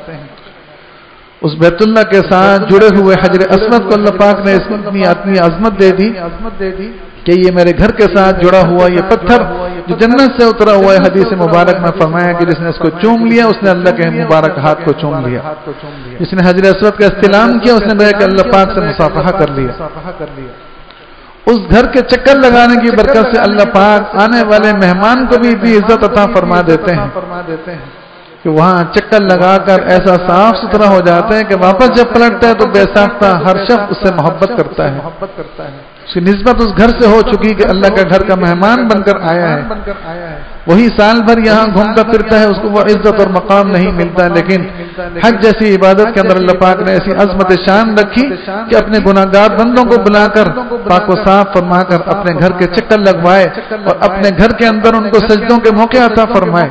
Speaker 1: اس بیت اللہ کے ساتھ جڑے ہوئے حجر اسود کو اللہ پاک نے اتنی اتنی عظمت دے دی کہ یہ میرے گھر کے ساتھ جڑا ہوا یہ پتھر جو جنت سے اترا ہوا ہے، حدیث مبارک میں فرمایا کہ جس نے اس کو چوم لیا اس نے اللہ کے مبارک ہاتھ کو چوم لیا، جس نے حجر اسود کا استلام کیا اس نے بیٹھ کے اللہ پاک سے مصافحہ کر لیا۔ اس گھر کے چکر لگانے کی برکت سے اللہ پاک آنے والے مہمان کو بھی اتنی عزت عطا فرما دیتے ہیں کہ وہاں چکر لگا کر ایسا صاف ستھرا ہو جاتا ہے کہ واپس جب پلٹتا ہے تو بے ساختہ ہر شخص اس سے محبت کرتا ہے۔ اس کی نسبت اس گھر سے ہو چکی کہ اللہ کا گھر کا مہمان بن کر آیا ہے، وہی سال بھر یہاں گھومتا پھرتا ہے، اس کو وہ عزت اور مقام نہیں ملتا، لیکن حج جیسی عبادت کے اندر اللہ پاک نے ایسی عظمت شان رکھی کہ اپنے گناہگار بندوں کو بلا کر پاک و صاف فرما کر اپنے گھر کے چکر لگوائے اور اپنے گھر کے اندر ان کو سجدوں کے موقع عطا فرمائے۔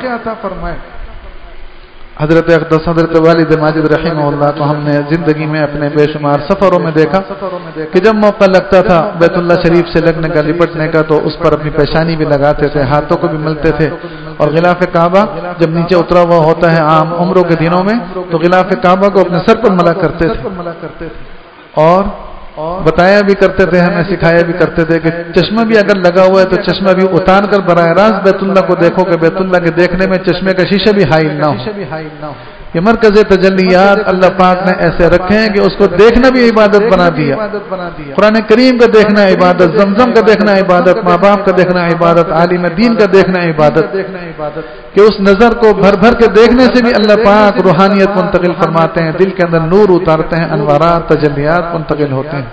Speaker 1: حضرت اقدس حضرت والد ماجد رحمہ اللہ کو ہم نے زندگی میں اپنے بے شمار سفروں میں دیکھا کہ جب موقع لگتا تھا بیت اللہ شریف سے لگنے کا، لپٹنے کا، تو اس پر اپنی پیشانی بھی لگاتے تھے، ہاتھوں کو بھی ملتے تھے، اور غلاف کعبہ جب نیچے اترا ہوا ہوتا ہے عام عمروں کے دنوں میں تو غلاف کعبہ کو اپنے سر پر ملا کرتے تھے، اور بتایا بھی کرتے تھے، ہمیں سکھایا بھی کرتے تھے کہ چشمہ بھی اگر لگا ہوا ہے تو چشمہ بھی اتار کر براہ راست بیت اللہ کو دیکھو کہ بیت اللہ کے دیکھنے میں چشمے کا شیشہ بھی حائل نہ ہو۔ یہ مرکز تجلیات اللہ پاک نے ایسے رکھے ہیں کہ اس کو دیکھنا بھی عبادت بنا دیا۔ قرآن کریم کا دیکھنا عبادت، زمزم کا دیکھنا عبادت، ماں باپ کا دیکھنا عبادت، عالم دین کا دیکھنا عبادت، کہ اس نظر کو بھر بھر کے دیکھنے سے بھی اللہ پاک روحانیت منتقل فرماتے ہیں، دل کے اندر نور اتارتے ہیں، انوارات تجلیات منتقل ہوتے ہیں۔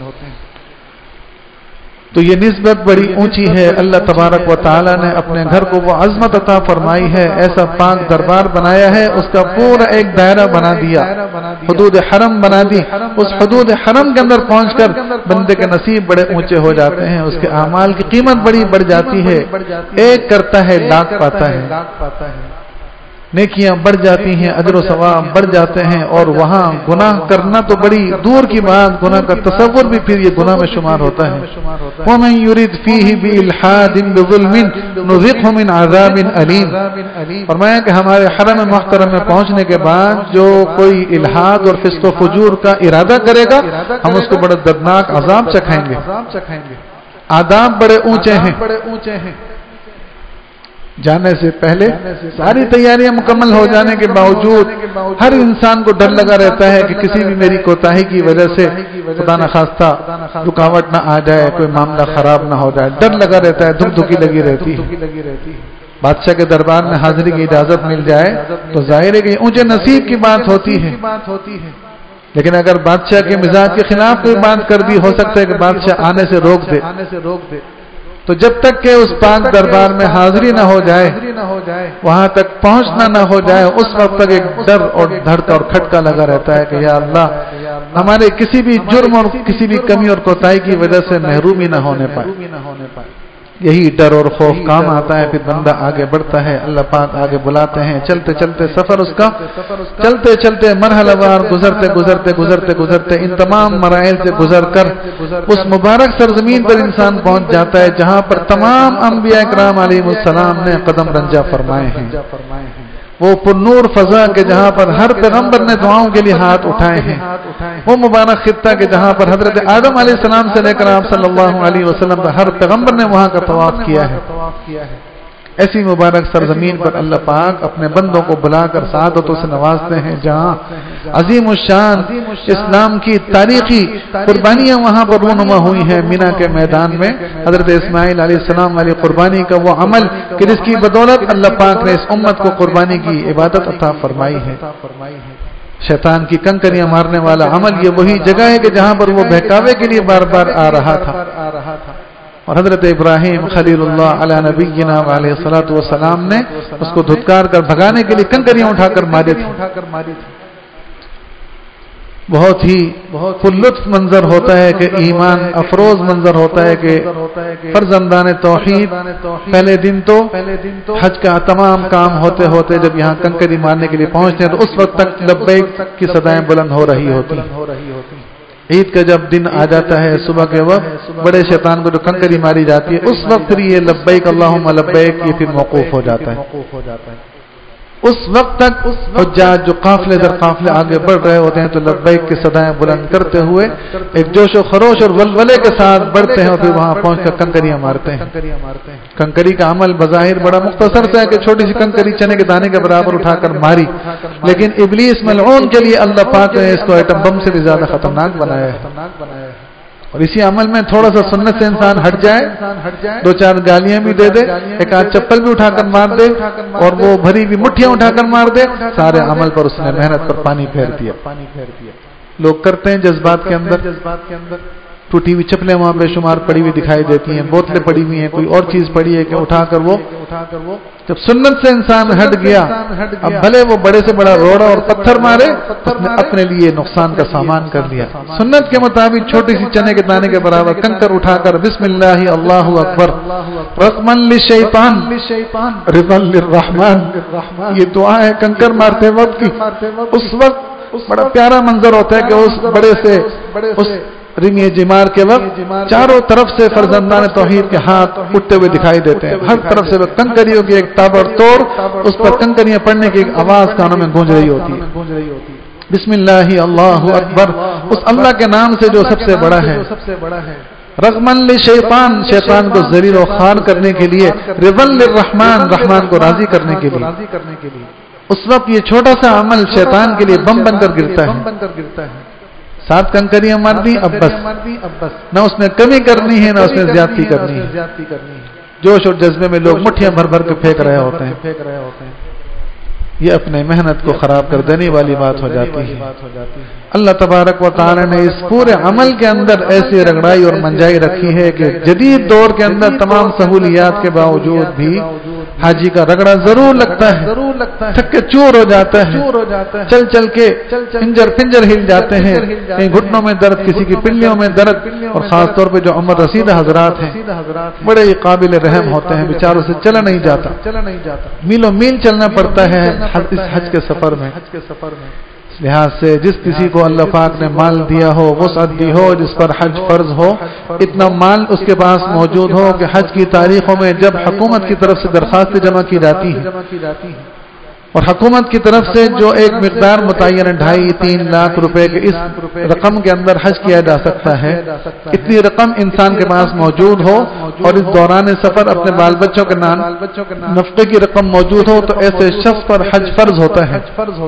Speaker 1: تو یہ نسبت بڑی اونچی ہے، اللہ تبارک و تعالی نے اپنے گھر کو وہ عظمت عطا فرمائی ہے، ایسا پاک دربار بنایا ہے، اس کا پورا ایک دائرہ بنا دیا، حدود حرم بنا دی۔ اس حدود حرم کے اندر پہنچ کر بندے کے نصیب بڑے اونچے ہو جاتے ہیں، اس کے اعمال کی قیمت بڑی بڑھ جاتی ہے، ایک کرتا ہے لاکھ پاتا ہے، نیکیاں بڑھ جاتی ہیں، اجر و ثواب بڑھ جاتے ہیں، اور وہاں گناہ کرنا تو بڑی دور کی بات، گناہ کا تصور بھی پھر یہ گناہ میں شمار ہوتا ہے۔ وَمَن يُرِدْ فِيهِ بِإِلْحَادٍ بِظُلْمٍ نُذِقْهُ مِنْ عَذَابٍ أَلِيمٍ۔ فرمایا کہ ہمارے حرم محترم میں پہنچنے کے بعد جو کوئی الحاد اور فسق و فجور کا ارادہ کرے گا ہم اس کو بڑا دردناک عذاب چکھائیں گے۔ آداب بڑے اونچے ہیں، جانے سے پہلے ساری تیاریاں مکمل ہو جانے کے باوجود ہر انسان کو ڈر لگا رہتا ہے کہ کسی بھی میری کوتاہی کی وجہ سے خدا نخواستہ رکاوٹ نہ آ جائے، کوئی معاملہ خراب نہ ہو جائے، ڈر لگا رہتا ہے، دھک دھکی لگی رہتی ہے۔ بادشاہ کے دربار میں حاضری کی اجازت مل جائے تو ظاہر ہے کہ اونچے نصیب کی بات ہوتی ہے، لیکن اگر بادشاہ کے مزاج کے خلاف کوئی بات کر دی، ہو سکتا ہے کہ بادشاہ آنے سے روک دے، تو جب تک کہ اس پاک دربار میں حاضری نہ ہو جائے، وہاں تک پہنچنا نہ ہو جائے، اس وقت تک ایک ڈر اور دھڑکا اور کھٹکا لگا رہتا ہے کہ یا اللہ ہمارے کسی بھی جرم اور کسی بھی کمی اور کوتاہی کی وجہ سے محرومی نہ ہونے پائے۔ یہی ڈر اور خوف کام آتا ہے، پھر بندہ آگے بڑھتا ہے، اللہ پاک آگے بلاتے ہیں، چلتے چلتے سفر اس کا چلتے چلتے مرحلہ وار گزرتے گزرتے گزرتے گزرتے ان تمام مراحل سے گزر کر اس مبارک سرزمین پر انسان پہنچ جاتا ہے جہاں پر تمام انبیاء کرام علیہ السلام نے قدم رنجا فرمائے ہیں، وہ پرنور فضا کے جہاں پر ہر پیغمبر نے دعاؤں کے لیے ہاتھ اٹھائے ہیں، وہ مبارک خطہ کے جہاں پر حضرت آدم علیہ السلام سے لے کر آپ صلی اللہ علیہ وسلم کا ہر پیغمبر نے وہاں کا طواف کیا ہے۔ ایسی مبارک سرزمین پر اللہ پاک اپنے بندوں کو بلا کر سعادتوں سے نوازتے ہیں، جہاں عظیم الشان اسلام کی تاریخی قربانیاں وہاں پر رونما ہوئی ہیں۔ مینا کے میدان میں حضرت اسماعیل علیہ السلام والی قربانی کا وہ عمل کہ جس کی بدولت اللہ پاک نے اس امت کو قربانی کی عبادت عطا فرمائی ہے۔ شیطان کی کنکریاں مارنے والا عمل یہ وہی جگہ ہے کہ جہاں پر وہ بہکاوے کے لیے بار بار آ رہا تھا، اور حضرت ابراہیم خلیل اللہ علیہ نبینا علیہ الصلوۃ والسلام نے اس کو دھتکار کر بھگانے کے لیے کنکریاں اٹھا کر ماری تھی۔ بہت ہی لطف منظر ہوتا ہے کہ ایمان افروز منظر ہوتا ہے کہ فرزندان توحید پہلے دن تو حج کا تمام کام ہوتے ہوتے جب یہاں کنکری مارنے کے لیے پہنچتے ہیں تو اس وقت تک لبیک کی صدائیں بلند ہو رہی ہوتی ہیں۔ عید کا جب دن آ جاتا ہے صبح کے وقت بڑے شیطان کو جو کنکری ماری جاتی ہے اس وقت پھر یہ لبیک اللہم لبیک یہ پھر موقوف ہو جاتا ہے۔ اس وقت تک حجاج جو قافلے در قافلے آگے بڑھ رہے ہوتے ہیں تو لبیک کی صدائیں بلند کرتے ہوئے ایک جوش و خروش اور ولولے کے ساتھ بڑھتے ہیں اور پھر وہاں پہنچ کر کنکریاں مارتے ہیں۔ کنکری کا عمل بظاہر بڑا مختصر سا ہے کہ چھوٹی سی کنکری چنے کے دانے کے برابر اٹھا کر ماری، لیکن ابلیس ملعون کے لیے اللہ پاک نے اس کو ایٹم بم سے بھی زیادہ خطرناک بنایا ہے۔ اور اسی عمل میں تھوڑا سا سنت سے انسان ہٹ جائے، دو چار گالیاں بھی دے دے، ایک آدھ چپل بھی اٹھا کر مار دے اور وہ بھری بھی مٹھیاں اٹھا کر مار دے، سارے عمل پر اس نے محنت پر پانی پھیر دیا۔ لوگ کرتے ہیں جذبات کے اندر، ٹوٹی ہوئی چپلیں وہاں بے شمار پڑی ہوئی دکھائی دیتی ہیں، بوتلیں پڑی ہوئی ہیں، کوئی اور چیز پڑی ہے کہ اٹھا کر وہ جب سنت سے انسان ہٹ گیا، اب بھلے وہ بڑے سے بڑا روڑا اور پتھر مارے، اس نے اپنے لیے نقصان کا سامان کر لیا۔ سنت کے مطابق چھوٹی سی چنے کے دانے کے برابر کنکر اٹھا کر بسم اللہ اللہ اکبر رقمن للشیطان رضا للرحمن، یہ دعا ہے کنکر مارتے وقت کی۔ اس وقت بڑا پیارا منظر ہوتا ہے کہ اس بڑے سے اس رمی جمار کے وقت چاروں طرف سے فرزندان توحید کے ہاتھ اٹھتے ہوئے دکھائی دیتے ہیں، ہر طرف سے کنکریوں کی ایک تابڑ توڑ اس پر کنکریاں پڑنے کی ایک آواز کانوں میں گونج رہی ہوتی ہے۔ بسم اللہ اللہ اکبر، اس اللہ کے نام سے جو سب سے بڑا ہے، رغمن للشیطان، شیطان کو ذلیل و خوار کرنے کے لیے، رضا للرحمن، رحمان کو راضی کرنے کے لیے۔ اس وقت یہ چھوٹا سا عمل شیطان کے لیے بم بن کر گرتا ہے۔ سات کنکریاں مار دی، اب بس نہ اس میں کمی کرنی ہے نہ اس میں زیادتی کرنی ہے۔ جوش اور جذبے میں لوگ مٹھیاں بھر بھر کے پھینک رہے ہوتے ہیں، یہ اپنے محنت کو خراب کر دینے والی بات ہو جاتی ہے۔ اللہ تبارک و تعالی نے اس پورے عمل کے اندر ایسی رگڑائی اور منجائی رکھی ہے کہ جدید دور کے اندر تمام سہولیات کے باوجود بھی حاجی کا رگڑا ضرور لگتا ہے، تھک کے چور ہو جاتا ہے، چل چل کے پنجر پنجر ہل جاتے ہیں، کہیں گھٹنوں میں درد، کسی کی پنڈلیوں میں درد، اور خاص طور پہ جو عمر رسیدہ حضرات ہیں بڑے ہی قابل رحم ہوتے ہیں، بیچاروں سے چلا نہیں جاتا، میلوں میل چلنا پڑتا ہے اس حج کے سفر میں۔ اس لحاظ سے جس کسی کو اللہ پاک نے مال دیا ہو، وسعت دی ہو، جس پر حج فرض ہو، اتنا مال اس کے پاس موجود ہو کہ حج کی تاریخوں میں جب حکومت کی طرف سے درخواستیں جمع کی جاتی ہیں اور حکومت کی طرف سے جو ایک مقدار متعین ڈھائی تین لاکھ روپے کے اس رقم کے اندر حج کیا جا سکتا ہے، اتنی رقم انسان کے پاس موجود ہو اور اس دوران سفر اپنے بال بچوں کے نام نفقے کی رقم موجود ہو تو ایسے شخص پر حج فرض ہوتا ہے۔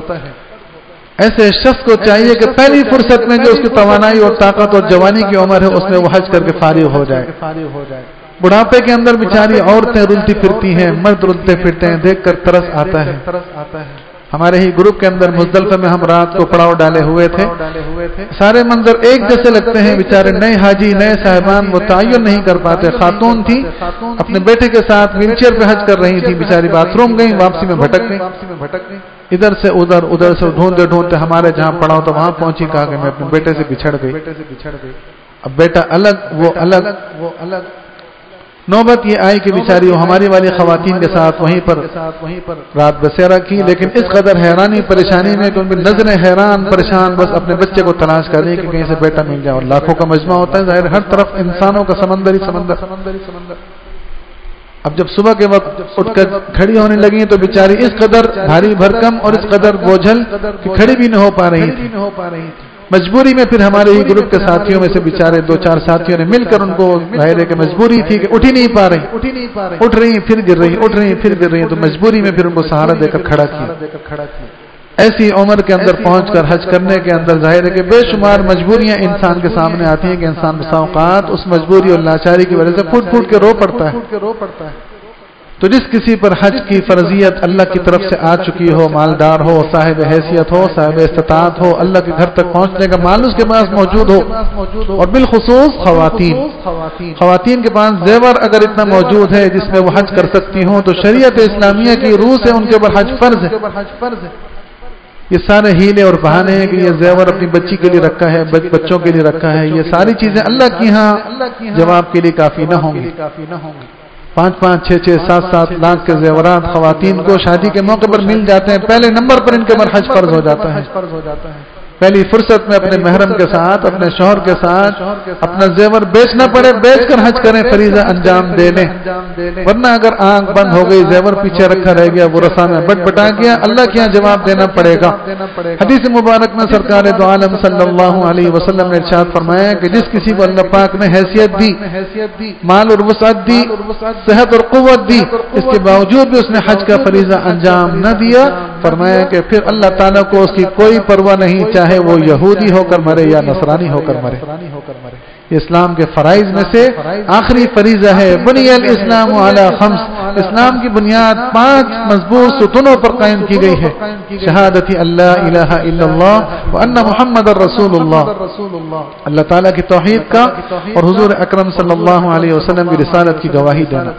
Speaker 1: ایسے شخص کو چاہیے کہ پہلی فرصت میں جو اس کی توانائی اور طاقت اور جوانی کی عمر ہے اس میں وہ حج کر کے فارغ ہو جائے۔ بڑھاپے کے اندر بیچاری عورتیں رلتی پھرتی ہیں، مرد رلتے پھرتے ہیں، دیکھ کر ترس آتا ہے۔ ہمارے ہی گروپ کے اندر مزدلفہ میں ہم رات کو پڑاؤ ڈالے ہوئے تھے. سارے منظر ایک جیسے لگتے ہیں. بیچارے نئے حاجی نئے صاحبان وہ تعین نہیں کر پاتے. خاتون تھی اپنے بیٹے کے ساتھ ویل چیئر پہ حج کر رہی تھی. بیچاری باتھ روم گئی, واپسی میں بھٹک گئی. ادھر سے ادھر ادھر سے ڈھونڈتے ڈھونڈتے ہمارے جہاں پڑاؤ تو وہاں پہنچی. کہا کہ میں اپنے بیٹے سے بچھڑ گئی. اب بیٹا الگ وہ الگ وہ الگ. نوبت یہ آئی کہ بیچاری وہ ہماری والی خواتین کے ساتھ وہیں پر رات بسیرا کی. لیکن اس قدر حیرانی پریشانی میں کہ ان کی نظریں حیران پریشان بس اپنے بچے کو تلاش کر رہی کہ کہیں سے بیٹا مل جائے. اور لاکھوں کا مجمع ہوتا ہے ظاہر, ہر طرف انسانوں کا سمندر ہی سمندر سمندر. اب جب صبح کے وقت اٹھ کر کھڑی ہونے لگی تو بیچاری اس قدر بھاری بھرکم اور اس قدر بوجھل کہ کھڑی بھی نہ ہو پا رہی تھی. مجبوری میں پھر ہمارے ہی گروپ کے ساتھیوں میں سے بیچارے دو چار ساتھیوں نے مل کر ان کو ظاہر ہے کہ مجبوری تھی کہ اٹھ ہی نہیں پا رہی, اٹھ رہی پھر گر رہی, اٹھ رہی پھر گر رہی. تو مجبوری میں پھر ان کو سہارا دے کر کھڑا کیا. ایسی عمر کے اندر پہنچ کر حج کرنے کے اندر ظاہر ہے کہ بے شمار مجبوریاں انسان کے سامنے آتی ہیں کہ انسان بسا اوقات اس مجبوری اور لاچاری کی وجہ سے پھوٹ پھوٹ کے رو پڑتا ہے. تو جس کسی پر حج کی فرضیت اللہ کی طرف سے آ چکی ہو, مالدار ہو, صاحب حیثیت ہو, صاحب استطاعت ہو, اللہ کے گھر تک پہنچنے کا مال اس کے پاس موجود ہو, اور بالخصوص خواتین خواتین کے پاس زیور اگر اتنا موجود ہے جس میں وہ حج کر سکتی ہوں تو شریعت اسلامیہ کی روح سے ان کے اوپر حج فرض ہے. یہ سارے ہیلے اور بہانے ہیں کہ یہ زیور اپنی بچی کے لیے رکھا ہے, بچوں کے لیے رکھا ہے, یہ ساری چیزیں اللہ کی ہاں جواب کے لیے کافی نہ ہوں گی. پانچ پانچ چھ چھ سات سات لاکھ کے زیورات خواتین کو شادی کے موقع پر مل جاتے ہیں. پہلے نمبر پر ان کے اوپر حج فرض ہو جاتا ہے. پہلی فرصت میں اپنے محرم کے ساتھ اپنے شوہر کے ساتھ اپنا زیور بیچنا پڑے, بیچ کر حج کریں, فریضہ انجام دے لیں. ورنہ اگر آنکھ بند ہو گئی, زیور پیچھے رکھا رہ گیا, وہ رسا میں بٹ بٹا گیا, اللہ کے یہاں جواب دینا پڑے گا. حدیث مبارک میں سرکار دو عالم صلی اللہ علیہ وسلم نے ارشاد فرمایا کہ جس کسی کو اللہ پاک نے حیثیت دی, مال اور وسعت دی, صحت اور قوت دی, اس کے باوجود بھی اس نے حج کا فریضہ انجام نہ دیا, فرمایا کہ پھر اللہ تعالیٰ کو اس کی کوئی پرواہ نہیں, چاہے وہ یہودی ہو کر مرے یا نصرانی ہو کر مرے. اسلام کے فرائض میں سے آخری فریضہ ہے بنی الاسلام علی خمس. اسلام کی بنیاد پانچ مضبوط ستونوں پر قائم کی گئی ہے. شہادت اللہ الہ الا اللہ وان محمد الرسول اللہ, اللہ تعالیٰ کی توحید کا اور حضور اکرم صلی اللہ علیہ وسلم کی رسالت کی گواہی دینا,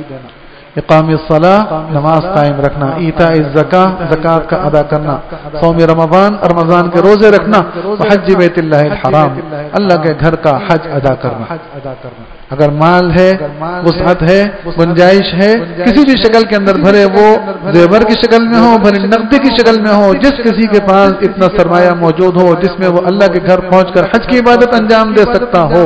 Speaker 1: اقام الصلاۃ نماز قائم رکھنا, ایتاء الزکاۃ زکات کا ادا کرنا, صوم رمضان رمضان کے روزے رکھنا, حج بیت اللہ الحرام اللہ کے گھر کا حج ادا کرنا. اگر مال ہے, وسعت ہے, گنجائش ہے, کسی بھی شکل کے اندر بھرے, وہ زیور کی شکل میں ہو بھلے نقدی کی شکل میں ہو, جس کسی کے پاس اتنا سرمایہ موجود ہو جس میں وہ اللہ کے گھر پہنچ کر حج کی عبادت انجام دے سکتا ہو,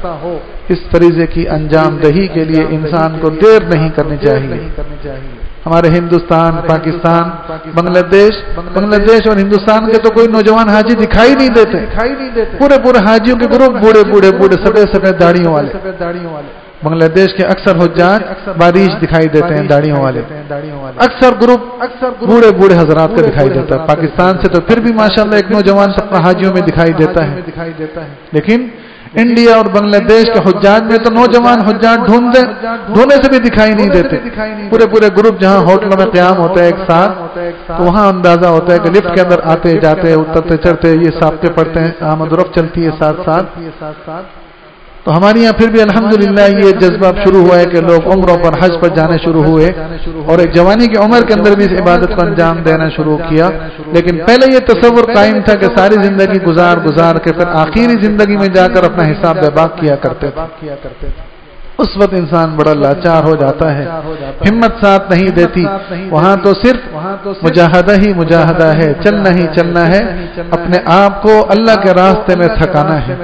Speaker 1: اس فریضے کی انجام دہی کے لیے انسان کو دیر نہیں کرنی چاہیے. ہمارے ہندوستان, پاکستان, بنگلہ دیش بنگلہ دیش اور ہندوستان کے تو کوئی نوجوان حاجی دکھائی نہیں دیتے. پورے پورے حاجیوں کے گروپ بوڑھے بوڑھے بوڑھے سفید سفید داڑھیوں والے. بنگلہ دیش کے اکثر حجاج باریش دکھائی دیتے ہیں داڑھیوں والے, اکثر گروپ اکثر بوڑھے بوڑھے حضرات کا دکھائی دیتا ہے. پاکستان سے تو پھر بھی ماشاءاللہ ایک نوجوان طبقہ حاجیوں میں دکھائی دیتا ہے, لیکن انڈیا اور بنگلہ دیش کے حجاج میں تو نوجوان حجاج ڈھونڈتے ڈھونڈنے سے بھی دکھائی نہیں دیتے. پورے پورے گروپ جہاں ہوٹلوں میں قیام ہوتا ہے ایک ساتھ, تو وہاں اندازہ ہوتا ہے کہ لفٹ کے اندر آتے جاتے اترتے چڑھتے یہ سابقے پڑھتے ہیں, آمد و رفت چلتی ہے ساتھ ساتھ. تو ہمارے یہاں پھر بھی الحمدللہ یہ جذبہ شروع ہوا ہے کہ لوگ عمروں پر حج پر جانے شروع ہوئے, اور ایک جوانی کی عمر کے اندر بھی اس عبادت کو انجام دینا شروع کیا. لیکن پہلے یہ تصور قائم تھا کہ ساری زندگی گزار گزار کے پھر آخری زندگی میں جا کر اپنا حساب بے باک کیا کرتے تھے. اس وقت انسان بڑا لاچار ہو جاتا ہے, ہمت ساتھ نہیں دیتی. وہاں تو صرف مجاہدہ ہی مجاہدہ ہے, چلنا ہی چلنا ہے, اپنے آپ کو اللہ کے راستے میں تھکانا ہے.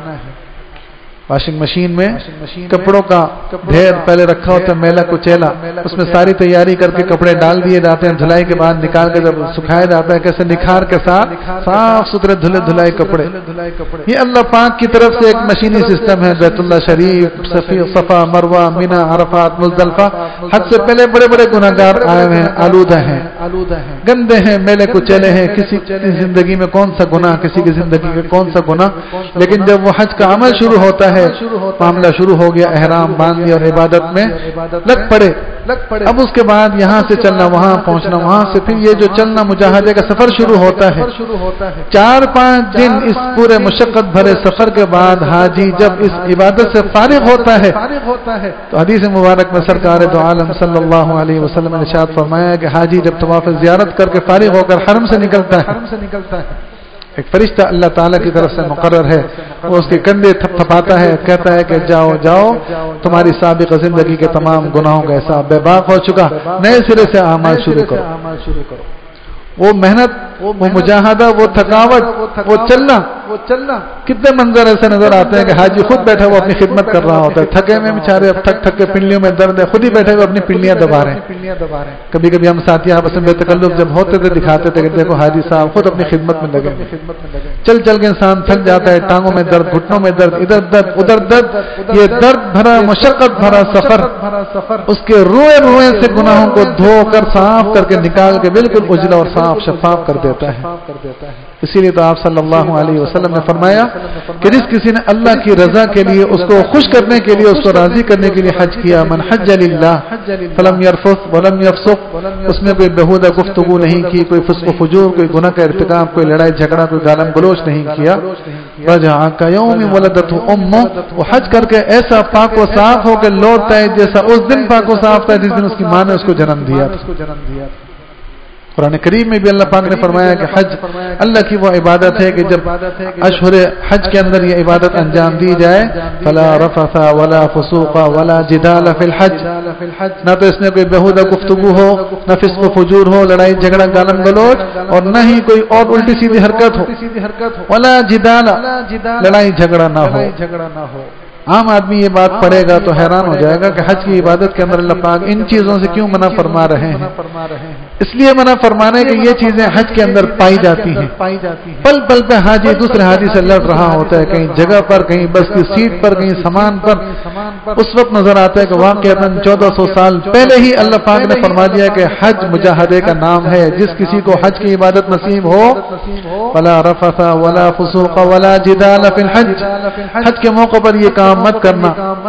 Speaker 1: واشنگ مشین میں کپڑوں کا ڈھیر پہلے رکھا ہوتا ہے, میلا کچیلا, اس میں ساری تیاری کر کے کپڑے ڈال دیے جاتے ہیں. دھلائی کے بعد نکال کے جب سکھایا جاتا ہے کیسے نکھار کے ساتھ صاف ستھرے دھلے دھلائے کپڑے. یہ اللہ پاک کی طرف سے ایک مشینی سسٹم ہے. بیت اللہ شریف, صفی, صفا, مروہ, مینا, عرفات, مزدلفہ, حج سے پہلے بڑے بڑے گناہگار آئے ہوئے ہیں, آلودہ ہیں, گندے ہیں, میلے کچیلے ہیں. کسی کی زندگی میں کون سا گناہ, کسی کی زندگی میں کون سا گناہ, لیکن جب وہ حج کا عمل شروع ہوتا ہے, معاملہ شروع ہو گیا, احرام باندھ لیا اور عبادت میں لگ پڑے, اب اس کے بعد یہاں سے چلنا وہاں پہنچنا، وہاں سے پھر یہ جو چلنا مجاہدے کا سفر شروع ہوتا ہے، چار پانچ دن اس پورے مشقت بھرے سفر کے بعد حاجی جب اس عبادت سے فارغ ہوتا ہے تو حدیث مبارک میں سرکار دو عالم صلی اللہ علیہ وسلم نے ارشاد فرمایا کہ حاجی جب طواف زیارت کر کے فارغ ہو کر حرم سے نکلتا ہے، ایک فرشتہ اللہ تعالیٰ کی طرف سے مقرر ہے، وہ اس کے کندھے تھپ تھپاتا ہے، کہتا ہے کہ جاؤ جاؤ تمہاری سابقہ زندگی کے تمام گناہوں کا حساب بے باک ہو چکا، نئے سرے سے اعمال شروع کرو۔ وہ محنت، وہ مجاہدہ، وہ تھکاوٹ، وہ چلنا وہ چلنا کتنے منظر ایسے نظر آتے ہیں کہ حاجی خود بیٹھا وہ اپنی خدمت کر رہا ہوتا ہے، تھکے میں بیچارے اب تھک تھک کے پنڈلیوں میں درد ہے، خود ہی بیٹھے ہوئے اپنی پنڈلیاں دبا رہے ہیں۔ کبھی کبھی ہم ساتھی آپس میں بے تکلف جب ہوتے تھے دکھاتے تھے کہ دیکھو حاجی صاحب خود اپنی خدمت میں لگے، چل چل کے انسان تھک جاتا ہے، ٹانگوں میں درد، گھٹنوں میں درد، ادھر درد ادھر درد، یہ درد بھرا مشقت بھرا سفر اس کے روئے روئے سے گناہوں کو دھو کر صاف کر کے نکال کے بالکل اجلا اور صاف شفاف کر دیتا ہے۔ اسی لیے تو آپ صلی اللہ علیہ وسلم نے فرمایا کہ جس کسی نے اللہ کی رضا کے لیے، اس کو خوش کرنے کے لیے، اس کو راضی کرنے کے لیے حج کیا، من حج للہ فلم یرفث ولم یفسق، اس میں کوئی بہودہ گفتگو نہیں کی، کوئی فسق و فجور، کوئی گناہ کا ارتکاب، کوئی لڑائی جھگڑا، کوئی گالم گلوچ نہیں کیا، رجع کیوم ولدته امه، وہ حج کر کے ایسا پاک و صاف ہو کے لوٹتا ہے جیسا اس دن پاک و صاف تھا جس دن اس کی ماں نے اس کو جنم دیا۔ قرآن کریم میں بھی اللہ پاک نے فرمایا کہ حج اللہ کی وہ عبادت ہے کہ جب اشہر حج کے اندر یہ عبادت انجام دی جائے، فلا رفث ولا فسوق ولا جدال فی الحج، نہ تو اس میں کوئی بہودہ گفتگو ہو، نہ فسق و فجور ہو، لڑائی جھگڑا گالم گلوچ، اور نہ ہی کوئی اور الٹی سیدھی حرکت ہو، ولا جدال، لڑائی جھگڑا نہ ہو۔ عام آدمی یہ بات پڑھے گا تو حیران ہو جائے گا کہ حج کی عبادت کے اندر اللہ پاک ان چیزوں سے کیوں منع فرما رہے ہیں؟ اس لیے منع فرمانے کہ یہ چیزیں حج کے اندر پائی جاتی ہیں، پل پل پہ حاجی دوسرے حاجی سے لڑ رہا ہوتا ہے، کہیں جگہ پر، کہیں بس کی سیٹ پر، کہیں سامان پر، اس وقت نظر آتا ہے کہ واقعتاً چودہ سو سال پہلے ہی اللہ پاک نے فرما دیا کہ حج مجاہدے کا نام ہے، جس کسی کو حج کی عبادت نصیب ہو، ولا رفث ولا فسوق ولا جدال فی الحج، حج کے موقع پر یہ کام مت کرنا۔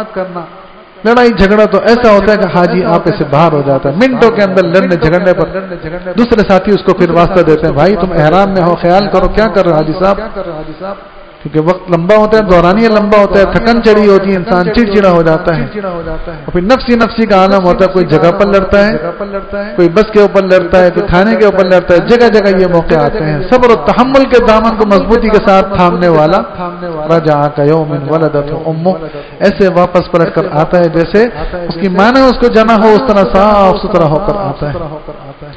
Speaker 1: لڑائی جھگڑا تو ایسا ہوتا ہے کہ حاجی آپ سے باہر ہو جاتا ہے، منٹوں کے اندر لڑنے جھگڑنے پر دوسرے ساتھی اس کو پھر واسطہ دیتے ہیں، بھائی تم احرام میں ہو، خیال کرو کیا کر رہے حاجی صاحب، کیونکہ وقت لمبا ہوتا ہے، دورانیہ لمبا ہوتا ہے، تھکن چڑھی ہوتی ہے، انسان چڑچڑا ہو جاتا ہے، اور پھر نفسی نفسی کا عالم ہوتا ہے، کوئی جگہ پر لڑتا ہے، کوئی بس کے اوپر لڑتا ہے، کوئی کھانے کے اوپر لڑتا ہے، جگہ جگہ یہ موقع آتے ہیں۔ صبر و تحمل کے دامن کو مضبوطی کے ساتھ تھامنے والا رجع کیوم ولدته امه، ایسے واپس پلٹ کر آتا ہے جیسے اس کی ماں نے اس کو جنا ہو، اس طرح صاف ستھرا ہو کر آتا ہے۔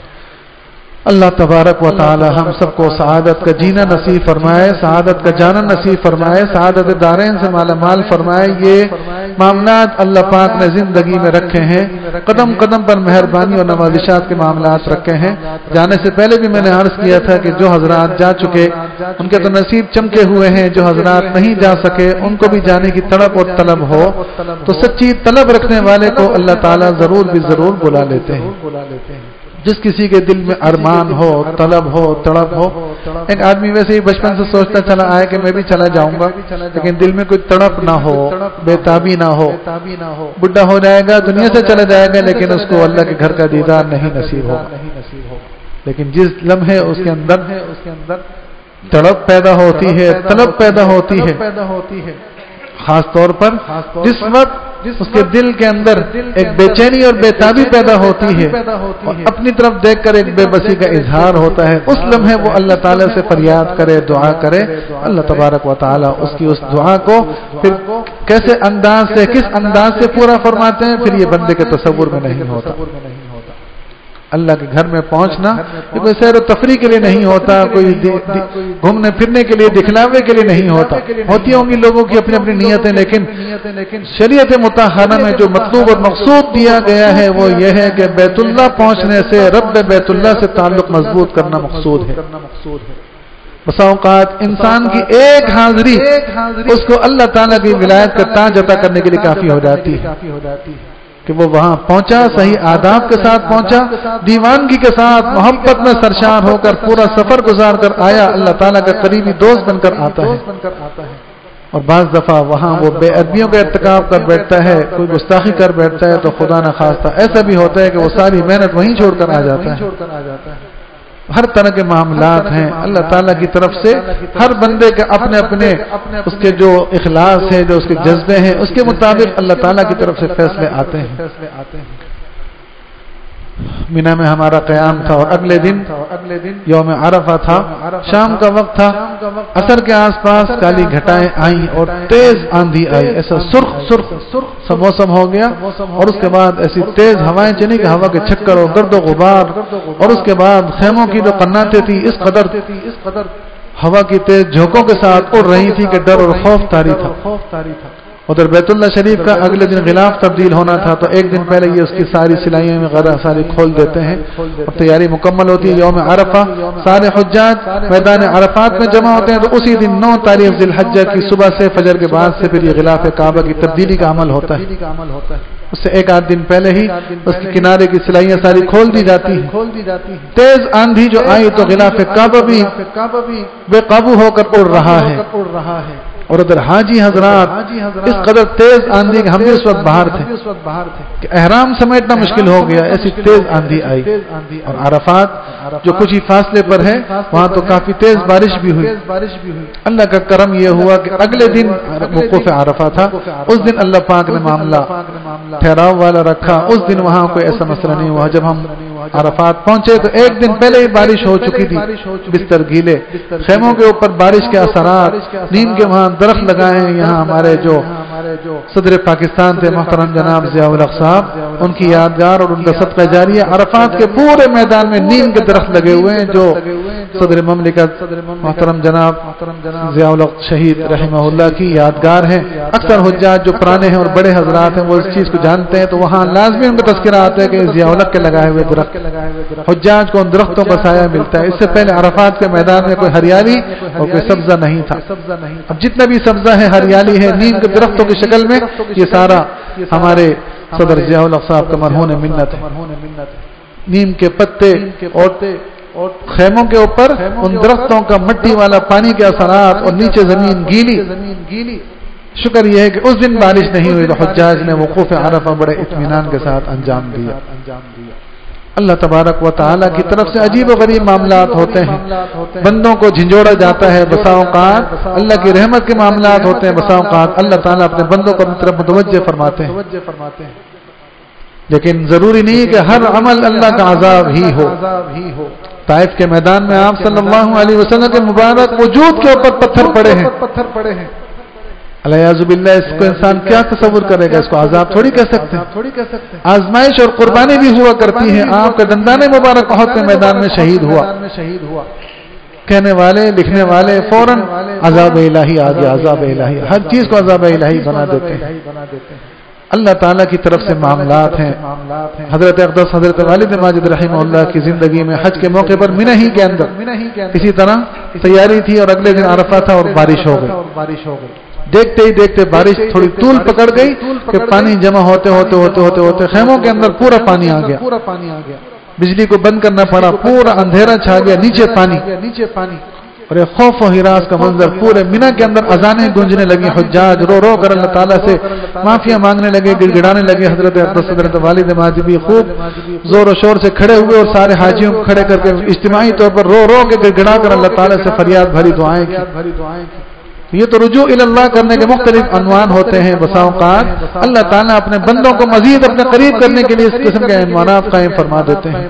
Speaker 1: اللہ تبارک و تعالی ہم سب کو سعادت کا جینا نصیب فرمائے، سعادت کا جانا نصیب فرمائے، سعادت دارین سے مالا مال فرمائے۔ یہ معاملات اللہ پاک نے زندگی میں رکھے ہیں، قدم قدم پر مہربانی اور نوازشات کے معاملات رکھے ہیں۔ جانے سے پہلے بھی میں نے عرض کیا تھا کہ جو حضرات جا چکے ان کے تو نصیب چمکے ہوئے ہیں، جو حضرات نہیں جا سکے ان کو بھی جانے کی تڑپ اور طلب ہو تو سچی طلب رکھنے والے کو اللہ تعالیٰ ضرور بھی ضرور بلا لیتے ہیں۔ جس کسی کے دل میں ارمان ہو، طلب ہو، تڑپ ہو، ایک آدمی ویسے ہی بچپن سے سوچتا چلا آئے کہ میں بھی چلا جاؤں گا، لیکن دل میں کوئی تڑپ نہ ہو، بے تابی نہ ہو، بڈھا ہو جائے گا، دنیا سے چلا جائے گا، لیکن اس کو اللہ کے گھر کا دیدار نہیں نصیب ہوگا۔ لیکن جس لمحے اس کے اندر تڑپ پیدا ہوتی ہے، طلب پیدا ہوتی ہے، خاص طور پر جس وقت اس کے دل کے اندر ایک بے چینی اور بے تابی پیدا ہوتی ہے اور اپنی طرف دیکھ کر ایک بے بسی کا اظہار ہوتا ہے، اس لمحے وہ اللہ تعالیٰ سے فریاد کرے، دعا کرے، اللہ تبارک و تعالیٰ اس کی اس دعا کو پھر کیسے انداز سے، کس انداز سے پورا فرماتے ہیں، پھر یہ بندے کے تصور میں نہیں ہوتا۔ اللہ کے گھر میں پہنچنا یہ کوئی سیر و تفریح کے لیے نہیں ہوتا، کوئی گھومنے پھرنے کے لیے، دکھلاوے کے لیے نہیں ہوتا۔ ہوتی ہوں گی لوگوں کی اپنی اپنی نیتیں، لیکن شریعت مطہرہ میں جو مطلوب اور مقصود دیا گیا ہے وہ یہ ہے کہ بیت اللہ پہنچنے سے، رب بیت اللہ سے تعلق مضبوط کرنا مقصود ہے۔ بسا اوقات انسان کی ایک حاضری اس کو اللہ تعالیٰ کی ولایت کا تاج عطا کرنے کے لیے کافی ہو جاتی ہے کہ وہ وہاں پہنچا، صحیح آداب کے ساتھ پہنچا، دیوانگی کے ساتھ محبت میں سرشار ہو کر پورا سفر گزار کر آیا، اللہ تعالیٰ کا قریبی دوست بن کر آتا ہے۔ اور بعض دفعہ وہاں وہ بے ادبیوں کا ارتکاب کر بیٹھتا ہے، کوئی گستاخی کر بیٹھتا ہے تو خدا نہ خواستہ ایسا بھی ہوتا ہے کہ وہ ساری محنت وہیں چھوڑ کر آ جاتا ہے۔ ہر طرح کے معاملات ہیں اللہ تعالیٰ کی طرف سے، ہر بندے کے اپنے اپنے اس کے جو اخلاص ہے، جو اس کے جذبے ہیں، اس کے مطابق اللہ تعالیٰ کی طرف سے فیصلے آتے ہیں۔ مینا میں ہمارا قیام تھا اور اگلے دن یوم عرفہ تھا، شام کا وقت تھا، عصر کے آس پاس کالی گھٹائیں آئیں اور تیز آندھی آئی، ایسا سرخ سرخ سا موسم ہو گیا، اور اس کے بعد ایسی تیز ہوائیں چلی کہ ہوا کے چھکر اور گرد و غبار، اور اس کے بعد خیموں کی جو قناتیں تھی اس قدر ہوا کی تیز جھونکوں کے ساتھ اڑ رہی تھی کہ ڈر اور خوف طاری تھا۔ ادھر بیت اللہ شریف کا اگلے دن غلاف تبدیل ہونا تھا، تو ایک دن پہلے یہ اس کی ساری سلائیاں وغیرہ ساری کھول دیتے ہیں اور تیاری مکمل ہوتی ہے۔ یوم عرفہ سارے حجاج میدان عرفات میں جمع ہوتے ہیں، تو اسی دن نو تاریخ ذی الحجہ کی صبح سے فجر کے بعد سے پھر یہ غلاف کعبہ کی تبدیلی کا عمل ہوتا ہے۔ اس سے ایک آدھ دن پہلے ہی اس کے کنارے کی سلائیاں ساری کھول دی جاتی ہیں۔ تیز آندھی جو آئی تو غلاف کعبہ بھی بے قابو ہو کر اڑ رہا ہے، اور ادھر حاجی حضرات اس قدر تیز آندھی کہ ہم بھی اس وقت باہر تھے کہ احرام سمیٹنا مشکل ہو گیا، ایسی تیز آندھی آئی۔ اور عرفات جو کچھ ہی فاصلے پر ہے وہاں تو کافی تیز بارش بھی ہوئی۔ اللہ کا کرم یہ ہوا کہ اگلے دن وقوف عرفہ تھا، اس دن اللہ پاک نے معاملہ ٹھہراؤ والا رکھا، اس دن وہاں کوئی ایسا مسئلہ نہیں ہوا۔ جب ہم عرفات پہنچے تو ایک دن پہلے ہی بارش ہو چکی تھی، بستر گیلے، خیموں کے اوپر بارش کے اثرات، نیم کے وہاں درخت لگائے ہیں۔ یہاں ہمارے جو صدر پاکستان تھے محترم جناب ضیاء الحق صاحب، ان کی یادگار اور ان کا صدقہ جاریہ عرفات کے پورے میدان میں نیم کے درخت لگے ہوئے ہیں، جو صدر مملکت محترم جناب ضیاء الحق شہید رحمہ اللہ کی یادگار ہے۔ اکثر حجاج جو پرانے ہیں اور بڑے حضرات ہیں وہ اس چیز کو جانتے ہیں، تو وہاں لازمی ان کا تذکرہ آتا ہے کہ ضیاء الحق کے لگائے ہوئے درخت، حجاج کو ان درختوں کا سایہ ملتا ہے۔ اس سے پہلے عرفات کے میدان میں کوئی ہریالی اور کوئی سبزہ نہیں تھا، اب جتنا بھی سبزہ ہے ہریالی ہے نیم کے درختوں کی شکل میں، یہ سارا ہمارے صدر ضیاء الحق صاحب کا مرہون منت ہے۔ نیم کے پتے اور خیموں کے اوپر ان درختوں کا مٹی والا پانی کے اثرات اور نیچے زمین گیلی۔ شکر یہ ہے کہ اس دن بارش نہیں ہوئی تو حجاج نے وقوف عرفہ بڑے اطمینان کے ساتھ انجام دیا۔ اللہ تبارک و تعالیٰ کی طرف سے عجیب و غریب معاملات ہوتے ہیں، بندوں کو جھنجھوڑا جاتا ہے، بسا اوقات اللہ کی رحمت کے معاملات ہوتے ہیں، بسا اوقات اللہ تعالیٰ اپنے بندوں کو اپنی طرف متوجہ فرماتے ہیں، لیکن ضروری نہیں کہ ہر عمل اللہ کا عذاب ہی ہو۔ طائف کے میدان میں آپ صلی اللہ علیہ وسلم کے مبارک وجود کے اوپر پتھر پڑے ہیں، الیاذ باللہ، اس کو انسان کیا تصور کرے گا، اس کو عذاب تھوڑی کہہ سکتے ہیں۔ آزمائش اور قربانی بھی ہوا کرتی ہے، آپ کا دندان مبارک احد کے میدان میں شہید ہوا، کہنے والے لکھنے والے فوراً عذاب الہی آ گیا، عذاب الہی، ہر چیز کو عذاب الہی بنا دیتے ہیں۔ اللہ تعالیٰ کی طرف سے معاملات ہیں۔ حضرت اقدس حضرت والد ماجد رحمہ اللہ کی زندگی میں حج کے موقع پر منہ ہی کے اندر اسی طرح تیاری تھی، اور اگلے دن عرفہ تھا اور بارش ہو گئی۔ دیکھتے ہی دیکھتے بارش تھوڑی طول پکڑ گئی کہ پانی جمع ہوتے ہوتے ہوتے ہوتے ہوتے خیموں کے اندر پورا پانی آ گیا، بجلی کو بند کرنا پڑا، پورا اندھیرا چھا گیا، نیچے پانی، اور یہ خوف و ہراس کا منظر پورے مینا کے اندر، اذانیں گونجنے لگی، حجاج رو رو کر اللہ تعالیٰ سے معافیاں مانگنے لگے، گڑ گڑانے لگے۔ حضرت حضرت والد ماجد بھی خوب زور و شور سے کھڑے ہوئے اور سارے حاجیوں کو کھڑے کر کے اجتماعی طور پر رو رو کے گڑ گڑا کر اللہ تعالیٰ سے فریاد بھری دعائیں کی۔ یہ تو رجوع اللہ کرنے کے مختلف عنوان ہوتے ہیں، بسا اوقات اللہ تعالیٰ اپنے بندوں کو مزید اپنے قریب کرنے کے لیے اس قسم کے عنوانات قائم فرما دیتے ہیں۔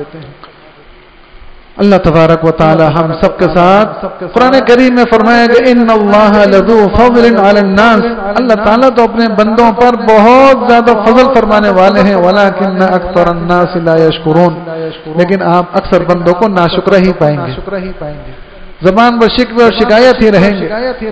Speaker 1: اللہ تبارک و تعالی ہم سب کے ساتھ قرآن کریم میں فرمایا کہ ان اللہ لذو فضل علی الناس، اللہ تعالیٰ تو اپنے بندوں پر بہت زیادہ فضل فرمانے والے ہیں، ولکن اکثر الناس لا یشکرون، لیکن آپ اکثر بندوں کو ناشکر ہی پائیں گے، زبان پر شکوے اور شکایت ہی رہیں گے۔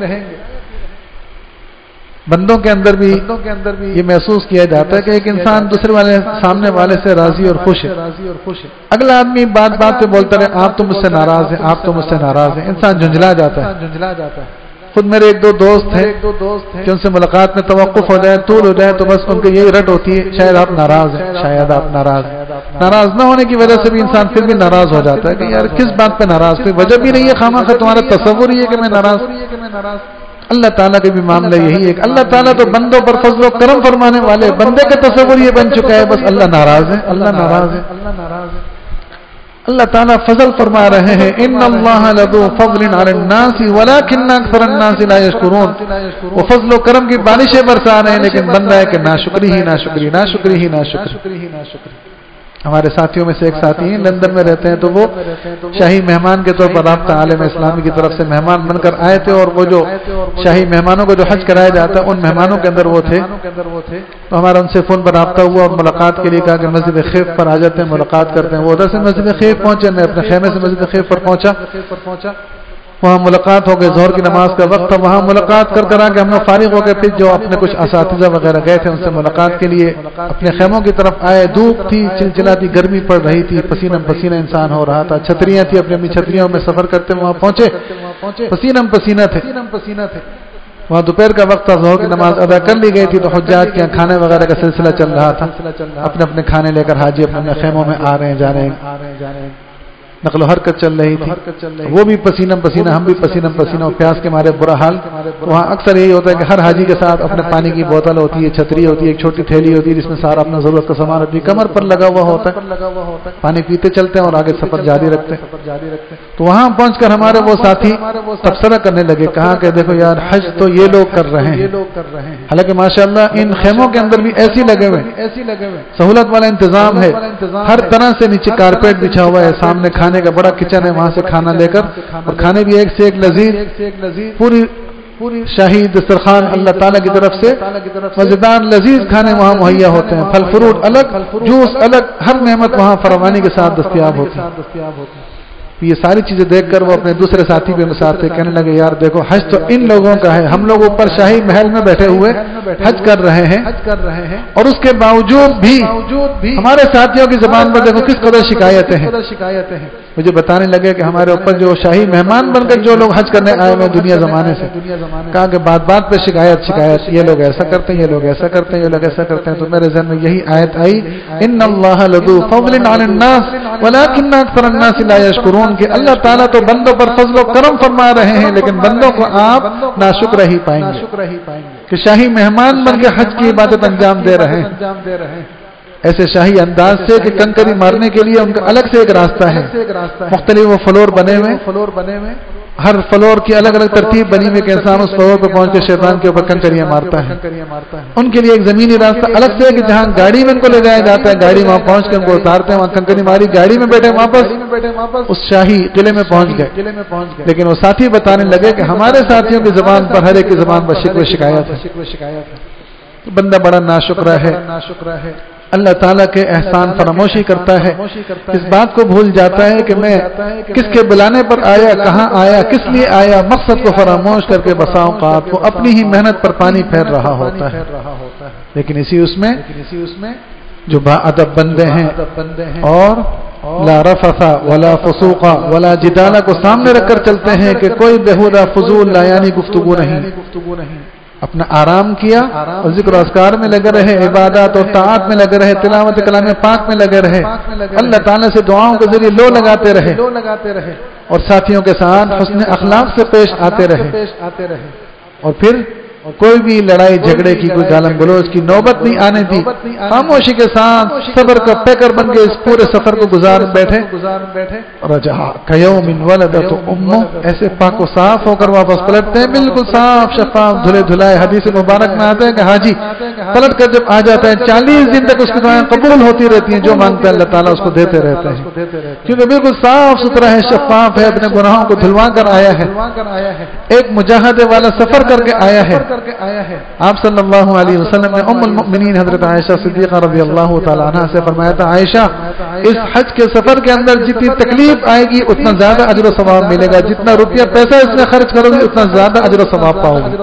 Speaker 1: بندوں کے اندر بھی یہ محسوس کیا جاتا ہے کہ ایک انسان دوسرے والے سامنے والے سے راضی اور خوش ہے، اگلا آدمی بات بات پہ بولتا رہے آپ تو مجھ سے ناراض ہیں، آپ تو مجھ سے ناراض ہیں، انسان جھنجھلا جاتا ہے۔ خود میرے ایک دو دوست ہیں کہ ان سے ملاقات میں توقف ہو جائے، طول ہو جائے تو بس ان کی یہی رٹ ہوتی ہے شاید آپ ناراض ہیں، شاید آپ ناراض ہیں۔ ناراض نہ ہونے کی وجہ سے بھی انسان پھر بھی ناراض ہو جاتا ہے کہ یار کس بات پہ ناراض، کوئی وجہ بھی نہیں ہے، خامخواہ تمہارا تصور ہی ہے کہ میں ناراض۔ اللہ تعالیٰ کے بھی معاملہ یہی ہے کہ اللہ تعالیٰ تو بندوں پر فضل و کرم فرمانے والے، بندے کا تصور یہ بن چکا ہے بس اللہ ناراض ہے، اللہ ناراض ہے، اللہ ناراض ہے۔ اللہ تعالیٰ فضل فرما رہے ہیں، ان اللہ لذو فضل علی الناس ولکن اکثر الناس لا یشکرون، وہ فضل و کرم کی بارشیں برسا رہے ہیں لیکن بندہ ہے کہ ناشکری ہی ناشکری ناشکری ہی ناشکری۔ ہمارے ساتھیوں میں سے ایک ساتھی ہیں لندن میں رہتے ہیں، تو وہ شاہی مہمان کے طور پر رابطہ عالم اسلامی کی طرف سے مہمان بن کر آئے تھے، اور وہ جو شاہی مہمانوں کو جو حج کرایا جاتا ہے ان مہمانوں کے اندر وہ تھے، تو ہمارا ان سے فون پر رابطہ ہوا اور ملاقات کے لیے کہا کہ مسجد خیف پر آ جاتے ہیں، ملاقات کرتے ہیں۔ وہ ادھر سے مسجد خیف پہنچے، میں اپنے خیمے سے مسجد خیف پر پہنچا، وہاں ملاقات ہو گئی، ظہر کی نماز کا وقت تھا، وہاں ملاقات کر کر آ کے ہم لوگ فارغ ہو گئے، پھر جو اپنے کچھ اساتذہ وغیرہ گئے تھے ان سے ملاقات کے لیے اپنے خیموں کی طرف آئے۔ دھوپ تھی، چلچلاتی گرمی پڑ رہی تھی، پسینہ پسینہ انسان ہو رہا تھا، چھتریاں تھی، اپنی اپنی چھتریوں میں سفر کرتے وہاں پہنچے، پسینہ پسینہ تھے۔ وہاں دوپہر کا وقت تھا، ظہر کی نماز ادا کر لی گئی تھی، تو حجاج کے کھانے وغیرہ کا سلسلہ چل رہا تھا، اپنے اپنے کھانے لے کر حاجی اپنے خیموں میں آ رہے ہیں جا رہے ہیں، نقل و حرکت چل رہی تھی، وہ بھی پسینہ پسینہ، ہم بھی پسینہ پسینہ، اور پیاس کے مارے برا حال۔ وہاں اکثر یہی ہوتا ہے کہ ہر حاجی کے ساتھ اپنے پانی کی بوتل ہوتی ہے، چھتری ہوتی ہے، ایک چھوٹی تھیلی ہوتی ہے جس میں سارا اپنا ضرورت کا سامان اپنی کمر پر لگا ہوا ہوتا ہے، پانی پیتے چلتے ہیں اور آگے سفر جاری رکھتے ہیں۔ تو وہاں پہنچ کر ہمارے وہ ساتھی تبصرہ کرنے لگے، کہا کہ دیکھو یار حج تو یہ لوگ کر رہے ہیں، حالانکہ ماشاءاللہ ان خیموں کے اندر بھی ایسی لگے ہوئے سہولت والا انتظام ہے، ہر طرح سے نیچے کارپیٹ بچھا ہوا ہے، سامنے کھانے کا بڑا کچن ہے، وہاں سے کھانا لے کر، اور کھانے بھی ایک سے ایک لذیذ، پوری پوری شاہی دسترخوان اللہ تعالیٰ کی طرف سے مزیدار لذیذ کھانے وہاں مہیا ہوتے ہیں، پھل فروٹ الگ، جوس الگ، ہر نعمت وہاں فراوانی کے ساتھ دستیاب ہوتی ہے۔ یہ ساری چیزیں دیکھ کر وہ اپنے دوسرے ساتھی بھی ساتھ تھے، کہنے لگے یار دیکھو حج تو ان لوگوں کا ہے، ہم لوگ اوپر شاہی محل میں بیٹھے ہوئے حج کر رہے ہیں، اور اس کے باوجود بھی ہمارے ساتھیوں کی زبان پر دیکھو کس قدر شکایتیں ہیں۔ مجھے بتانے لگے کہ ہمارے اوپر جو شاہی مہمان بن کر جو لوگ حج کرنے آئے ہوئے دنیا زمانے سے، کہا کہ بات بات پہ شکایت شکایت یہ لوگ ایسا کرتے ہیں، یہ لوگ ایسا کرتے ہیں، یہ لوگ ایسا کرتے ہیں۔ تو میرے ذہن میں یہی آیت آئی، ان اللہ لذو فضل علی الناس ولکن اکثر الناس لا یشکرون، کہ اللہ تعالیٰ تو بندوں پر فضل و کرم فرما رہے ہیں لیکن بندوں کو آپ ناشکر ہی پائیں گے، کہ شاہی مہمان بن کے حج کی عبادت انجام دے رہے ہیں ایسے شاہی انداز سے کہ کنکری مارنے کے لیے ان کا الگ سے ایک راستہ ہے، مختلف وہ فلور بنے ہوئے، ہر فلور کی الگ الگ ترتیب بنی ہوئی کہ انسان اس فلور پہ پہنچ کے شیطان کے اوپر کنکریاں مارتا ہے۔ ان کے لیے ایک زمینی راستہ الگ سے ہے کہ جہاں گاڑی میں ان کو لے جایا جاتا ہے، گاڑی وہاں پہنچ کے ان کو اتارتے ہیں، وہاں کنکری ماری، گاڑی میں بیٹھے واپس اس شاہی قلعے میں پہنچ گئے۔ لیکن وہ ساتھی بتانے لگے کہ ہمارے ساتھیوں کی زبان پر، ہر ایک کی زبان پر شکوہ شکایت ہے، بندہ بڑا ناشکرہ ہے، اللہ تعالیٰ کے احسان فراموشی کرتا ہے، اس بات کو بھول جاتا ہے کہ میں کس کے بلانے پر آیا، کہاں آیا، کس لیے آیا، مقصد کو فراموش کر کے بسا اوقات وہ اپنی ہی محنت پر پانی پھیر رہا ہوتا ہے۔ لیکن اسی اس میں جو با ادب بندے ہیں اور لا رفث ولا فسوق ولا جدال کو سامنے رکھ کر چلتے ہیں کہ کوئی بےہودہ فضول لا یعنی گفتگو نہیں، اپنا آرام کیا اور ذکر و اذکار میں لگے رہے، عبادات اور طاعت میں لگے رہے، تلاوت کلام پاک میں لگے رہے، اللہ تعالیٰ سے دعاؤں کے ذریعے لو لگاتے رہے اور ساتھیوں کے ساتھ حسن اخلاق سے پیش آتے رہے، اور پھر کوئی بھی لڑائی جھگڑے کی، کوئی گالم گلوچ کی نوبت نہیں آنے دی، خاموشی کے ساتھ صبر کا پیکر بن کے اس پورے سفر کو گزار بیٹھے، رجع کیوم ولدت امہ، ایسے پاک و صاف ہو کر واپس پلٹتے ہیں، بالکل صاف شفاف دھلے دھلائے۔ حدیث مبارک میں آتا ہے کہ حاجی پلٹ کر جب آ جاتا ہے چالیس دن تک اس کی دعائیں قبول ہوتی رہتی ہیں، جو مانگتا ہے اللہ تعالیٰ اس کو دیتے رہتے ہیں، کیونکہ بالکل صاف ستھرا ہے، شفاف ہے، اپنے گناہوں کو دھلوا کر آیا ہے، ایک مجاہدے والا سفر کر کے آیا ہے۔ آپ صلی اللہ علیہ وسلم نے ام المؤمنین حضرت عائشہ صدیقہ رضی اللہ تعالی عنہ سے فرمایا تھا، عائشہ اس حج کے سفر کے اندر جتنی تکلیف آئے گی اتنا زیادہ اجر و ثواب ملے گا، جتنا روپیہ پیسہ اس میں خرچ کرو گی اتنا زیادہ اجر و ثواب پاؤ گی،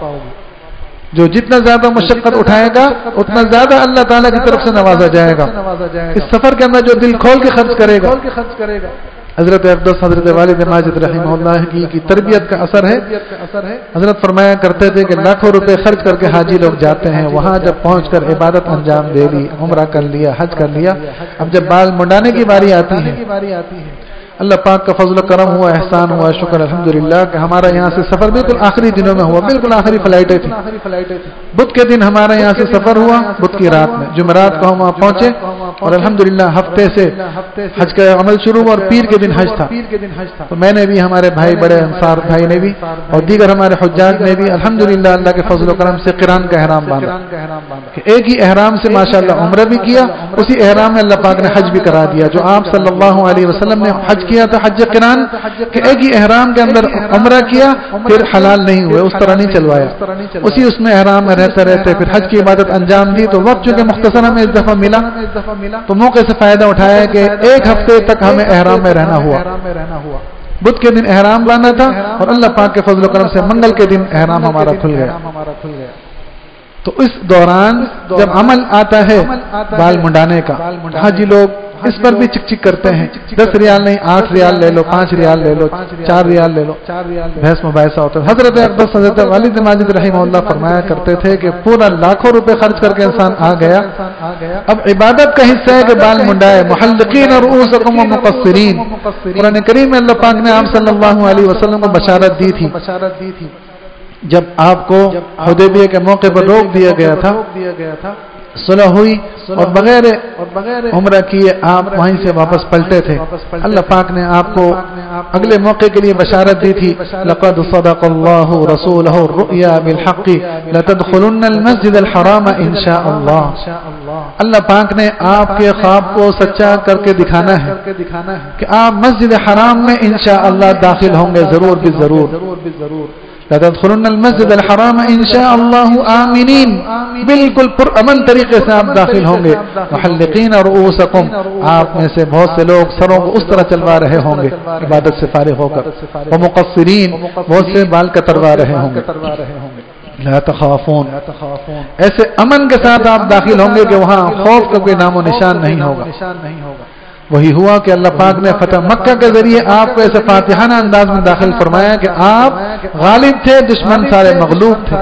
Speaker 1: جو جتنا زیادہ مشقت اٹھائے گا اتنا زیادہ اللہ تعالیٰ کی طرف سے نوازا جائے گا۔ اس سفر کے اندر جو دل کھول کے خرچ کرے گا، حضرت اقدس حضرت والد ماجد رحمہ اللہ کی کی تربیت کا اثر ہے۔ حضرت فرمایا کرتے تھے کہ لاکھوں روپے خرچ کر کے حاجی لوگ جاتے ہیں، وہاں جب پہنچ کر عبادت انجام دے لی، عمرہ کر لیا، حج کر لیا، اب جب بال منڈانے کی باری آتی ہے اللہ پاک کا فضل و کرم ہوا، احسان ہوا، شکر الحمدللہ کہ ہمارا یہاں سے سفر بالکل آخری دنوں میں ہوا، بالکل آخری فلائٹیں تھیں۔ بدھ کے دن ہمارا یہاں سے سفر ہوا، بدھ کی رات میں، جمعرات کو ہم وہاں پہنچے اور الحمدللہ ہفتے سے حج کا عمل شروع ہوا اور پیر کے دن حج تھا۔ تو میں نے بھی، ہمارے بھائی بڑے انصار بھائی نے بھی اور دیگر ہمارے حجاج نے بھی الحمدللہ اللہ کے فضل و کرم سے قران کا احرام باندھا کہ ایک ہی احرام سے ماشاءاللہ عمرہ بھی کیا، اسی احرام میں اللہ پاک نے حج بھی کرا دیا۔ جو آپ صلی اللہ علیہ وسلم نے حج کیا تھا حج قران کہ ایک ہی احرام کے اندر عمرہ کیا، پھر حلال نہیں ہوئے، اس طرح نہیں چلوایا، اسی اس میں احرام میں رہتے رہتے پھر حج کی عبادت انجام دی۔ تو وقت چونکہ مختصر ہمیں اس دفعہ ملا تو موقع سے فائدہ اٹھایا کہ ایک ہفتے تک ہمیں احرام میں رہنا ہوا۔ بدھ کے دن احرام باندھا تھا اور اللہ پاک کے فضل و کرم سے منگل کے دن احرام ہمارا کھل گیا۔ تو اس دوران جب عمل آتا ہے بال منڈانے کا، حاجی لوگ اس پر بھی چک چک کرتے ہیں، دس ریال نہیں آٹھ ریال لے لو، پانچ ریال لے لو، چار ریال لے لو، بحث مباحثہ ہوتا ہے۔ حضرت اقدس حضرت والد ماجد رحمہ اللہ فرمایا کرتے تھے کہ پورا لاکھوں روپے خرچ کر کے انسان آ گیا، اب عبادت کا حصہ ہے کہ بال منڈائے، محلقین رؤوسکم ومقصرین۔ قرآن کریم میں اللہ پاک نے آپ صلی اللہ علیہ وسلم کو بشارت دی تھی جب آپ کو حدیبیہ کے موقع پر روک دیا گیا تھا، صلح ہوئی اور بغیر عمرہ کیے آپ وہیں سے واپس پلٹے تھے، اللہ پاک نے آپ کو اگلے موقع کے لیے بشارت دی تھی، لقد صدق اللہ رسولہ الرؤیا بالحق لتدخلن المسجد الحرام ان شاء اللہ۔ اللہ پاک نے آپ کے خواب کو سچا کر کے دکھانا ہے کہ آپ مسجد حرام میں انشاءاللہ داخل ہوں گے، ضرور بھی ضرور۔ لتدخلن المسجد الحرام انشاء اللہ آمنین، بالکل پرامن طریقے سے آپ داخل ہوں گے۔ محلقین رؤوسکم، آپ میں سے بہت سے لوگ سروں کو اس طرح چلوا رہے ہوں گے عبادت سے فارغ ہو کر، ومقصرین، بہت سے بال کتروا رہے ہوں گے۔ لا تخافون، ایسے امن کے ساتھ آپ داخل ہوں گے کہ وہاں خوف کا کوئی نام و نشان نہیں ہوگا۔ وہی ہوا کہ اللہ پاک نے فتح مکہ کے ذریعے آپ کو ایسے فاتحانہ انداز میں داخل فرمایا کہ آپ غالب تھے، دشمن سارے مغلوب تھے۔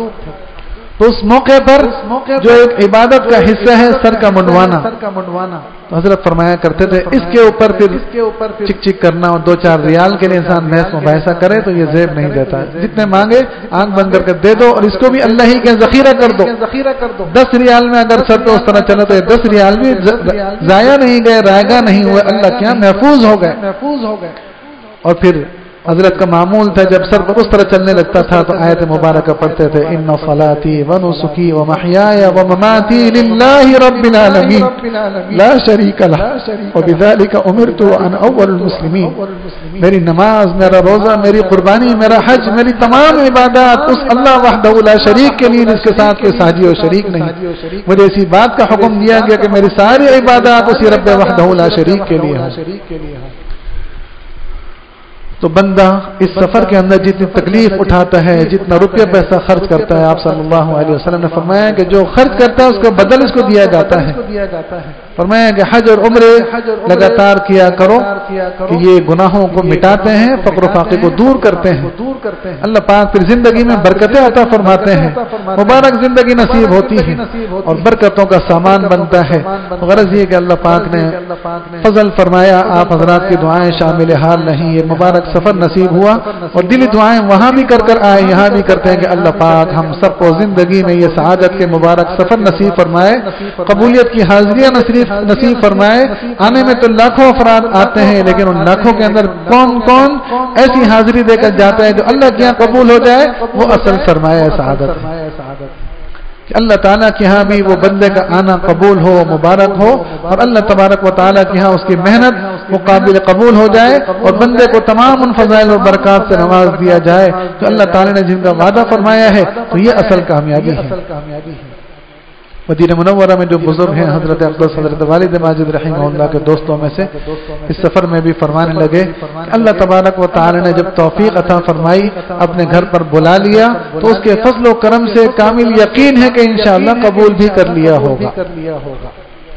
Speaker 1: تو اس موقع پر جو ایک عبادت کا حصہ ہے سر کا منڈوانا، تو حضرت فرمایا کرتے تھے اس کے اوپر پھر چک چک کرنا اور دو چار ریال کے لیے انسان بحث مباحثہ کرے تو یہ زیب نہیں دیتا ہے، جتنے مانگے آنکھ بند کر کے دے دو اور اس کو بھی اللہ ہی کے ذخیرہ کر دو۔ دس ریال میں اگر سر پہ اس طرح چلا تو دس ریال بھی ضائع نہیں گئے، رائگاں نہیں ہوئے، اللہ کیا محفوظ ہو گئے۔ اور پھر حضرت کا معمول تھا جب سر پر اس طرح چلنے لگتا تھا تو آیت مبارکہ پڑھتے تھے، ان صلاتی ونسکی ومحیای ومماتی للہ رب العالمین لا شریک لہ وبذلک امرت وانا اول المسلمین۔ میری نماز، میرا روزہ، میری قربانی، میرا حج، میری تمام عبادات اس اللہ وحدہ لا شریک کے لیے، جس کے ساتھ کوئی ساجی و شریک نہیں۔ مجھے اسی بات کا حکم دیا گیا کہ میری ساری عبادات اسی رب وحدہ لا شریک کے لیے ہیں۔ تو بندہ اس سفر کے اندر جتنی تکلیف اٹھاتا ہے، جتنا روپیہ پیسہ خرچ کرتا ہے، آپ صلی اللہ علیہ وسلم نے فرمایا کہ جو خرچ کرتا ہے اس کا بدل اس کو دیا جاتا ہے۔ فرمایا کہ حج اور عمرے لگاتار کیا کرو کہ یہ گناہوں کو مٹاتے ہیں، فقر و فاقے کو دور کرتے ہیں۔ اللہ پاک پھر زندگی میں برکتیں عطا فرماتے ہیں، مبارک زندگی نصیب ہوتی ہے اور برکتوں کا سامان بنتا ہے۔ غرض یہ کہ اللہ پاک نے فضل فرمایا، آپ حضرات کی دعائیں شامل حال نہیں، یہ مبارک سفر نصیب ہوا اور دلی دعائیں وہاں بھی کر کر آئے، یہاں بھی کرتے ہیں کہ اللہ پاک ہم سب کو زندگی میں یہ سعادت کے مبارک سفر نصیب فرمائے، قبولیت کی حاضریاں نصیب نصیب فرمائے۔ آنے میں تو لاکھوں افراد آتے ہیں لیکن ان لاکھوں کے اندر کون کون ایسی حاضری دے کر جاتا ہے جو اللہ کے یہاں قبول ہو جائے، وہ اصل سرمایہ سعادت ہے کہ اللہ تعالیٰ کے ہاں بھی وہ بندے کا آنا قبول ہو، مبارک ہو، اور اللہ تبارک و تعالیٰ کے ہاں اس کی محنت وہ قابل قبول ہو جائے اور بندے کو تمام ان فضائل اور برکات سے نواز دیا جائے تو اللہ تعالیٰ نے جن کا وعدہ فرمایا ہے، تو یہ اصل کامیابی ہے۔ مدینہ منورہ میں جو بزرگ ہیں حضرت اقدس حضرت والد ماجد رحمہ اللہ کے دوستوں میں سے اس سفر میں بھی فرمانے لگے کہ اللہ تبارک و تعالی نے جب توفیق عطا فرمائی، اپنے گھر پر بلا لیا تو اس کے فضل و کرم سے کامل یقین ہے کہ انشاءاللہ قبول بھی کر لیا ہوگا۔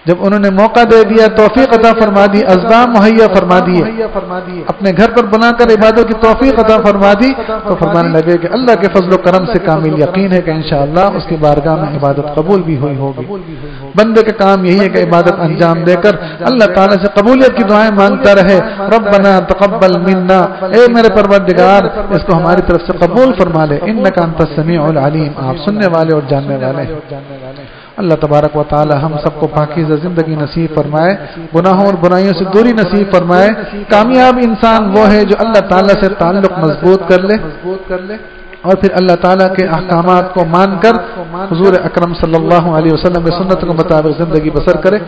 Speaker 1: جب انہوں نے موقع دے دیا، توفیق عطا فرما دی، اسباب مہیا فرما دیے، اپنے گھر پر بنا کر عبادت کی توفیق عطا فرما دی، تو فرمانے لگے کہ اللہ کے فضل و کرم سے کامل یقین ہے کہ انشاءاللہ اس کی بارگاہ میں عبادت قبول بھی ہوئی ہوگی۔ بندے کا کام یہی ہے کہ عبادت انجام دے کر اللہ تعالیٰ سے قبولیت کی دعائیں مانگتا رہے۔ ربنا تقبل منا، اے میرے پروردگار اس کو ہماری طرف سے قبول فرما لے، انک انت السمیع العلیم، آپ سننے والے اور جاننے والے ہیں۔ اللہ تبارک و تعالی ہم سب کو پاکیزہ زندگی نصیب فرمائے، گناہوں اور برائیوں سے دوری نصیب فرمائے۔ کامیاب انسان وہ ہے جو اللہ تعالی سے تعلق مضبوط کر لے اور پھر اللہ تعالیٰ کے احکامات کو مان کر حضور اکرم صلی اللہ علیہ وسلم کے سنت کے مطابق زندگی بسر کرے،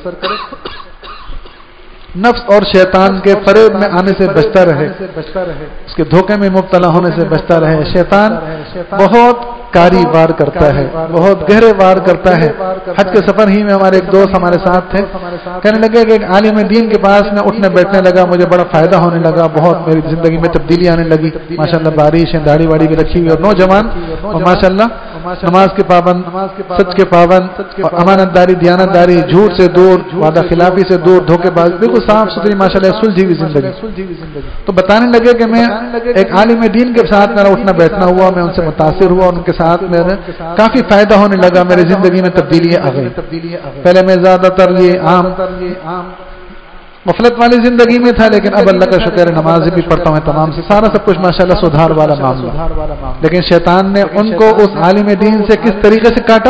Speaker 1: نفس اور شیطان کے فریب میں آنے سے بچتا رہے، اس کے دھوکے میں مبتلا ہونے سے بچتا رہے۔ شیطان بہت کاری وار کرتا ہے، بہت گہرے وار کرتا ہے۔ حج کے سفر ہی میں ہمارے ایک دوست ہمارے ساتھ تھے، کہنے لگے کہ ایک عالم دین کے پاس میں اٹھنے بیٹھنے لگا، مجھے بڑا فائدہ ہونے لگا، بہت میری زندگی میں تبدیلی آنے لگی، ماشاءاللہ بارش ہے، داڑھی واڑی بھی رکھی ہوئی، اور نوجوان اور ماشاءاللہ نماز کے پابند، سچ کے پابند، اور امانت داری، دیانت داری، جھوٹ سے دور، وعدہ خلافی سے دور، دھوکے باز، بالکل صاف ستھری ماشاءاللہ سلجھی ہوئی زندگی۔ تو بتانے لگے کہ میں ایک عالم دین کے ساتھ میرا اٹھنا بیٹھنا ہوا، میں ان سے متاثر ہوا، ان کے ساتھ میرے کافی فائدہ ہونے لگا، میری زندگی میں تبدیلیاں آ گئی۔ پہلے میں زیادہ تر یہ عام غفلت والی زندگی میں تھا، لیکن اب اللہ کا شکر ہے نماز بھی پڑھتا ہوں، تمام سے سارا سب کچھ ماشاءاللہ سدھار والا معاملہ۔ لیکن شیطان نے ان کو اس عالم دین سے کس طریقے سے کاٹا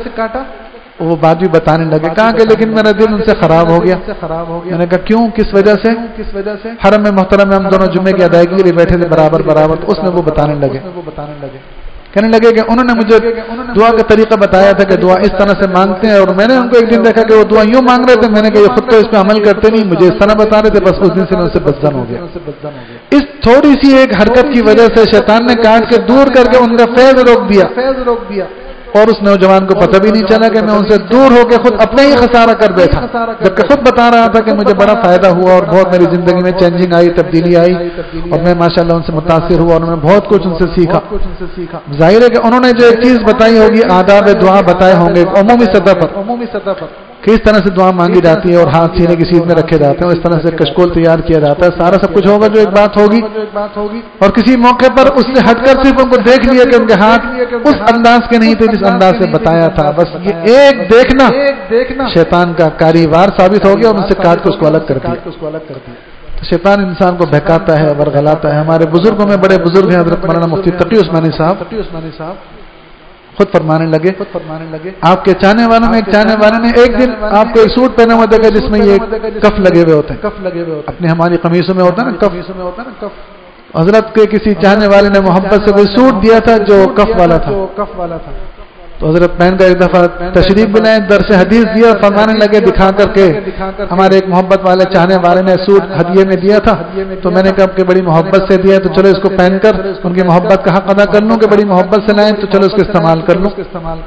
Speaker 1: وہ بات بھی بتانے لگے، کہا کہ لیکن میرا دل ان سے خراب ہو گیا۔ میں نے کہا کیوں، کس وجہ سے؟ حرم میں محترم میں ہم دونوں جمعے کی ادائیگی لیے بیٹھے تھے برابر برابر، تو اس میں وہ بتانے لگے کہنے لگے کہ انہوں نے مجھے دعا کا طریقہ بتایا تھا کہ دعا اس طرح سے مانگتے ہیں، اور میں نے ان کو ایک دن دیکھا کہ وہ دعا یوں مانگ رہے تھے، میں نے کہا یہ خود تو اس پہ عمل کرتے نہیں، مجھے اس طرح بتا رہے تھے، بس اس دن سے میں ان سے بدزن ہو گیا۔ اس تھوڑی سی ایک حرکت کی وجہ سے شیطان نے کاٹ کے دور کر کے ان کا فیض روک دیا، اور اس نوجوان کو پتہ بھی نہیں چلا کہ میں ان سے دور ہو کے خود اپنے ہی خسارہ کر بیٹھا، جبکہ خود بتا رہا تھا کہ مجھے بڑا فائدہ ہوا اور بہت میری زندگی میں چینجنگ آئی، تبدیلی آئی، اور میں ماشاءاللہ ان سے متاثر ہوا اور میں بہت کچھ ان سے سیکھا۔ ظاہر ہے کہ انہوں نے جو ایک چیز بتائی ہوگی، آداب دعا بتائے ہوں گے عمومی سطح پر کہ اس طرح سے دعا مانگی جاتی ہے اور ہاتھ سینے کی سیدھ میں رکھے جاتے ہیں، اس طرح سے کشکول تیار کیا جاتا ہے، سارا سب کچھ ہوگا جو ایک بات ہوگی، اور کسی موقع پر اس سے ہٹ کر صرف ان کو دیکھ لیا کہ ان کے ہاتھ اس انداز کے نہیں تھے جس انداز سے بتایا تھا، بس یہ ایک دیکھنا شیطان کا کاریوار ثابت ہو گیا اور ان سے کاٹ کے اس کو الگ کر دیا۔ تو شیطان انسان کو بہکاتا ہے، ورغلاتا ہے۔ ہمارے بزرگوں میں بڑے بزرگ ہیں حضرت مولانا مفتی تقی عثمانی صاحب، خود فرمانے لگے آپ کے چاہنے والوں میں ایک چاہنے والے نے ایک دن آپ کو ایک سوٹ پہنا ہوا دیکھا جس میں یہ کف لگے ہوئے ہوتے ہیں، اپنی ہماری قمیصوں میں ہوتا ہے نا کف، حضرت کے کسی چاہنے والے نے محبت سے کوئی سوٹ دیا تھا جو کف والا تھا، تو حضرت پہن کا ایک دفعہ تشریف بھی لائے، درس حدیث دیا، فرمانے لگے دکھا کر کے ہمارے ایک محبت والے چاہنے والے نے سوٹ ہدیے میں دیا تھا، تو میں نے کہا کہ بڑی محبت سے دیا تو چلو اس کو پہن کر ان کی محبت کا حق ادا کر لوں کہ بڑی محبت سے لائیں تو چلو اس کو استعمال کر لوں۔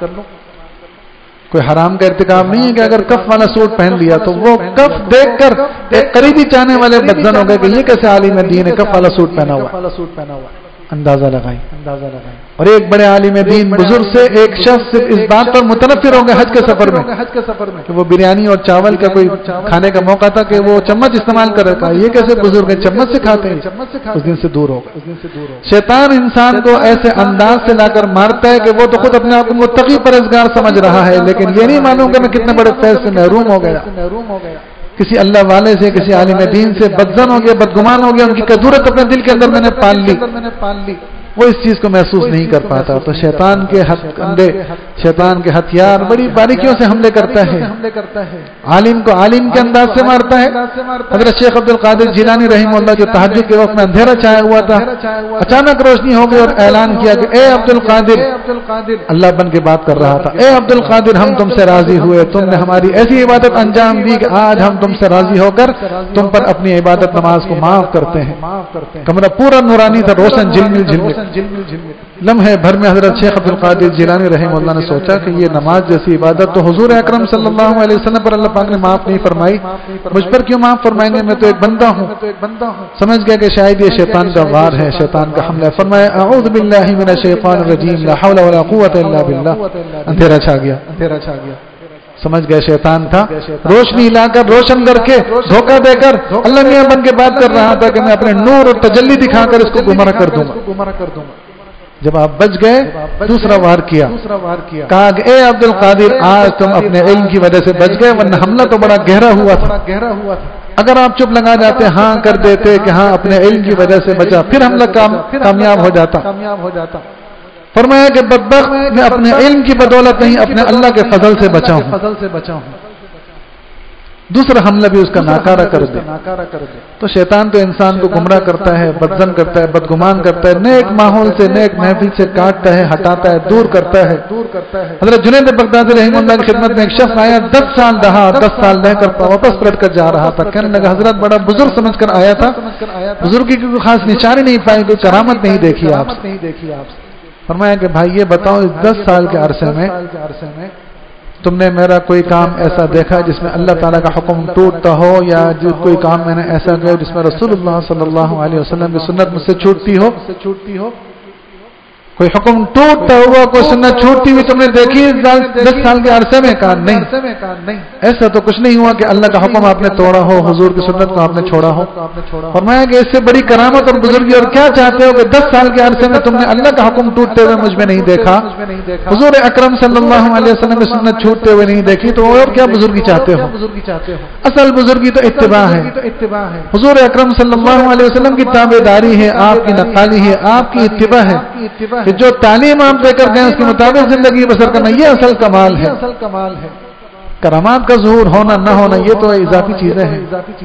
Speaker 1: کوئی حرام کا ارتکاب نہیں ہے کہ اگر کف والا سوٹ پہن لیا تو وہ کف دیکھ کر ایک قریبی چاہنے والے بدزن ہو گئے کہ یہ کیسے عالم دین ہے کف والا سوٹ پہنا ہوا، اندازہ لگائی اندازہ لگائی اور ایک بڑے عالم دین بزرگ سے ایک شخص صرف اس بات پر متنفر ہو گئے حج کے سفر میں کہ وہ بریانی اور چاول کا کوئی کھانے کا موقع تھا کہ وہ چمچ استعمال کر رہا تھا، یہ کیسے بزرگ ہے چمچ سے کھاتے ہیں، اس دن سے دور ہو گئے۔ شیطان انسان کو ایسے انداز سے لا کر مارتا ہے کہ وہ تو خود اپنے آپ کو متقی پرہیزگار سمجھ رہا ہے، لیکن یہ نہیں معلوم کہ میں کتنے بڑے فیض سے محروم ہو گیا، کسی اللہ والے سے کسی عالم دین سے بدزن ہو گیا، بدگمان ہو گیا، ان کی کدورت اپنے دل کے اندر میں نے پال لی، وہ اس چیز کو محسوس نہیں کر پاتا۔ تو شیطان کے ہتھ کنڈے، شیطان کے ہتھیار بڑی باریکیوں سے حملے کرتا ہے، عالم کو عالم کے انداز سے مارتا ہے۔ حضرت شیخ عبد القادر جیلانی رحمہ اللہ جو تہجد کے وقت میں اندھیرا چھایا ہوا تھا، اچانک روشنی ہو گئی اور اعلان کیا کہ اے عبد القادر، اللہ بن کے بات کر رہا تھا، اے عبد القادر ہم تم سے راضی ہوئے، تم نے ہماری ایسی عبادت انجام دی کہ آج ہم تم سے راضی ہو کر تم پر اپنی عبادت نماز کو معاف کرتے ہیں۔ کمرہ پورا نورانی تھا، روشن جھلمل جھلمل لمحے بھر میں حضرت شیخ عبد القادر جیلانی رحمہ اللہ نے سوچا کہ یہ نماز جیسی عبادت تو حضور اکرم صلی اللہ علیہ وسلم پر اللہ پاک نے معاف نہیں فرمائی، مجھ پر کیوں معاف فرمائیں گے، میں تو ایک بندہ ہوں۔ سمجھ گیا کہ شاید یہ شیطان کا وار ہے، شیطان کا حملہ، فرمایا اعوذ باللہ من الشیطان الرجیم لا حول ولا قوت الا باللہ، اندھیرا چھا گیا اندھیرا چھا گیا سمجھ گئے شیطان تھا روشنی لا کر روشن کر کے دھوکہ دے کر اللہ میاں بن کے بات کر رہا تھا کہ میں اپنے نور اور تجلی دکھا کر اس کو گمراہ کر دوں گا. جب آپ بچ گئے دوسرا وار کیا کہا کہ اے عبد القادر آج تم اپنے علم کی وجہ سے بچ گئے ورنہ حملہ تو بڑا گہرا ہوا تھا. اگر آپ چپ لگا جاتے ہاں کر دیتے کہ ہاں اپنے علم کی وجہ سے بچا پھر حملہ کامیاب ہو جاتا. فرمایا کہ بدبخت میں اپنے علم کی بدولت نہیں اپنے اللہ کے فضل سے بچاؤں. دوسرا حملہ بھی اس کا ناکارہ کر دے. تو شیطان تو انسان کو گمراہ کرتا ہے بدظن کرتا ہے بدگمان کرتا ہے نیک ماحول سے نیک محفل سے کاٹتا ہے ہٹاتا ہے دور کرتا ہے. حضرت جنید بغدادی رحمہ اللہ کی خدمت میں ایک شخص آیا دس سال رہا دس سال رہ کر واپس پلٹ کر جا رہا تھا. کہنے لگا حضرت بڑا بزرگ سمجھ کر آیا تھا بزرگی کی کوئی خاص نشانی نہیں پائی کوئی کرامت نہیں دیکھی آپ سے. فرمایا کہ بھائی یہ بتاؤ اس دس سال کے عرصے میں تم نے میرا کوئی کام ایسا دیکھا جس میں اللہ تعالیٰ کا حکم ٹوٹتا ہو یا جو کوئی کام میں نے ایسا کیا جس میں رسول اللہ صلی اللہ علیہ وسلم کی سنت مجھ سے چھوٹتی ہو کوئی حکم ٹوٹتا ہوا کوئی سنت چھوٹتی ہوئی تم نے دیکھی دس سال کے عرصے میں؟ کہا نہیں ایسا تو کچھ نہیں ہوا کہ اللہ کا حکم آپ نے توڑا ہو حضور کی سنت کو آپ نے چھوڑا ہو. فرمایا کہ اس سے بڑی کرامت اور بزرگی اور کیا چاہتے ہو کہ دس سال کے عرصے میں تم نے اللہ کا حکم ٹوٹتے ہوئے مجھ میں نہیں دیکھا حضور اکرم صلی اللہ علیہ وسلم کی سنت چھوٹتے ہوئے نہیں دیکھی تو اور کیا بزرگی چاہتے ہو؟ اصل بزرگی تو اتباع ہے. حضور اکرم صلی اللہ علیہ وسلم کی تابعداری ہے آپ کی نقالی ہے آپ کی اتباع ہے کہ جو تعلیم آپ دے کر گئے اس کے مطابق زندگی بسر کرنا یہ اصل کمال ہے. کرامات کا ظہور ہونا نہ ہونا یہ تو اضافی چیزیں ہیں.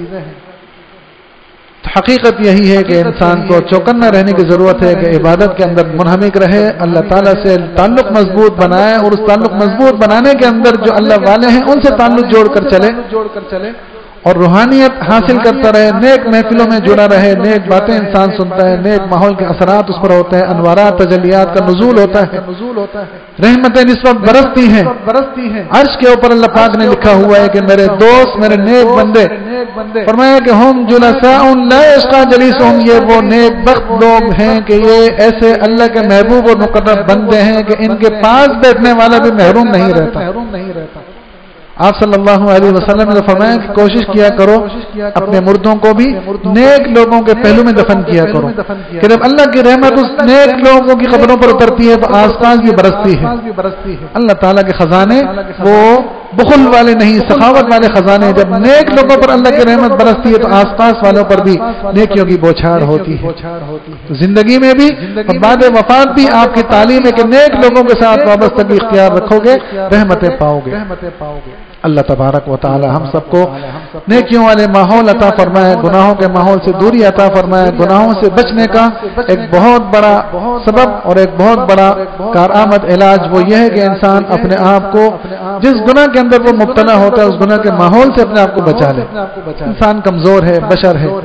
Speaker 1: حقیقت یہی ہے کہ انسان کو چوکنا رہنے کی ضرورت ہے کہ عبادت کے اندر منہمک رہے اللہ تعالیٰ سے تعلق مضبوط بنائے اور اس تعلق مضبوط بنانے کے اندر جو اللہ والے ہیں ان سے تعلق جوڑ کر چلے اور روحانیت حاصل کرتا رہے نیک محفلوں میں جڑا رہے نیک باتیں انسان سنتا ہے نیک ماحول کے اثرات اس پر ہوتے ہیں انوارات تجلیات کا نزول ہوتا ہے رحمتیں نسبت برستی ہیں عرش کے اوپر اللہ پاک نے لکھا ہوا ہے کہ میرے دوست میرے نیک بندے فرمایا کہ ہم جلساء لا یشقى جلیسہم یہ وہ نیک بخت لوگ ہیں کہ یہ ایسے اللہ کے محبوب اور مقرب بندے ہیں کہ ان کے پاس بیٹھنے والا بھی محروم نہیں رہتا. آپ صلی اللہ علیہ وسلم نے فرمایا کہ کوشش کیا کرو اپنے مردوں کو بھی نیک لوگوں کے پہلو میں دفن کیا کرو کہ جب اللہ کی رحمت اس نیک لوگوں کی قبروں پر اترتی ہے تو آس پاس بھی برستی ہے. اللہ تعالیٰ کے خزانے وہ بخل والے نہیں سخاوت والے خزانے جب نیک لوگوں پر اللہ کی رحمت برستی ہے تو آس پاس والوں پر بھی نیکیوں کی بوچھاڑ ہوتی ہے. تو زندگی میں بھی اور بعد وفات بھی آپ کی تعلیم ہے کہ نیک لوگوں کے ساتھ وابستگی اختیار رکھو گے رحمتیں پاؤ گے. اللہ تبارک و تعالی ہم سب کو نیکیوں والے ماحول عطا فرمائے گناہوں کے ماحول سے دوری عطا فرمائے گناہوں سے بچنے کا ایک بہت بڑا سبب اور ایک بہت بڑا کارآمد علاج وہ یہ ہے کہ انسان اپنے آپ کو جس گناہ کے اندر وہ مبتلا ہوتا ہے اس گناہ کے ماحول سے اپنے آپ کو بچا لے. انسان کمزور ہے بشر ہے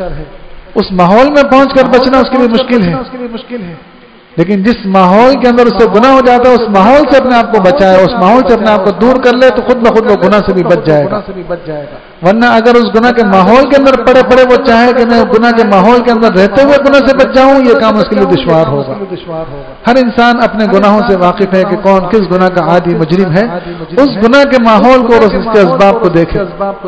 Speaker 1: اس ماحول میں پہنچ کر بچنا اس کے لیے مشکل ہے لیکن جس ماحول کے اندر اس سے گناہ ہو جاتا ہے اس ماحول سے اپنے آپ کو بچائے اس ماحول سے اپنے آپ کو دور کر لے تو خود بخود وہ گناہ سے بھی بچ جائے گا. ورنہ اگر اس گناہ کے ماحول کے اندر پڑے پڑے وہ چاہے کہ میں گناہ کے ماحول کے اندر رہتے ہوئے گناہ سے بچ جاؤں یہ کام اس کے لیے دشوار ہوگا. ہر انسان اپنے گناہوں سے واقف ہے کہ کون کس گناہ کا عادی مجرم ہے اس گناہ کے ماحول کو اور اس کے اسباب کو دیکھے.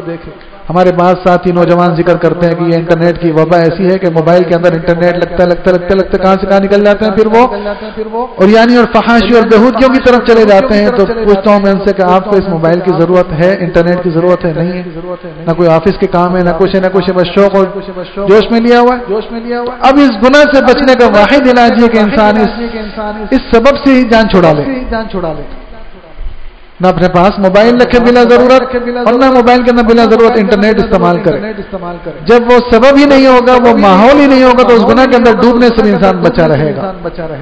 Speaker 1: ہمارے بعض ساتھی نوجوان ذکر کرتے ہیں کہ یہ انٹرنیٹ کی وبا ایسی ہے کہ موبائل کے اندر انٹرنیٹ لگتا لگتا لگتے لگتے کہاں سے کہاں نکل جاتے ہیں پھر وہ اور یعنی اور فحاشی اور بہودگیوں کی طرف چلے جاتے ہیں. تو پوچھتا ہوں میں ان سے کہ آپ کو اس موبائل کی ضرورت ہے انٹرنیٹ کی ضرورت ہے؟ نہیں ہے. نہ کوئی آفس کے کام ہے نہ کچھ ہے نہ کچھ بس شوق اور جوش میں لیا ہوا ہے. اب اس گناہ سے بچنے کا واحد علاج ہے کہ انسان اس سبب سے ہی جان چھڑا لے نہ اپنے پاس موبائل رکھے بلا ضرورت اور نہ موبائل کے اندر بلا ضرورت انٹرنیٹ استعمال کرے. جب وہ سبب ہی نہیں ہوگا وہ ماحول ہی نہیں ہوگا تو اس گناہ کے اندر ڈوبنے سے بھی انسان بچا رہے گا.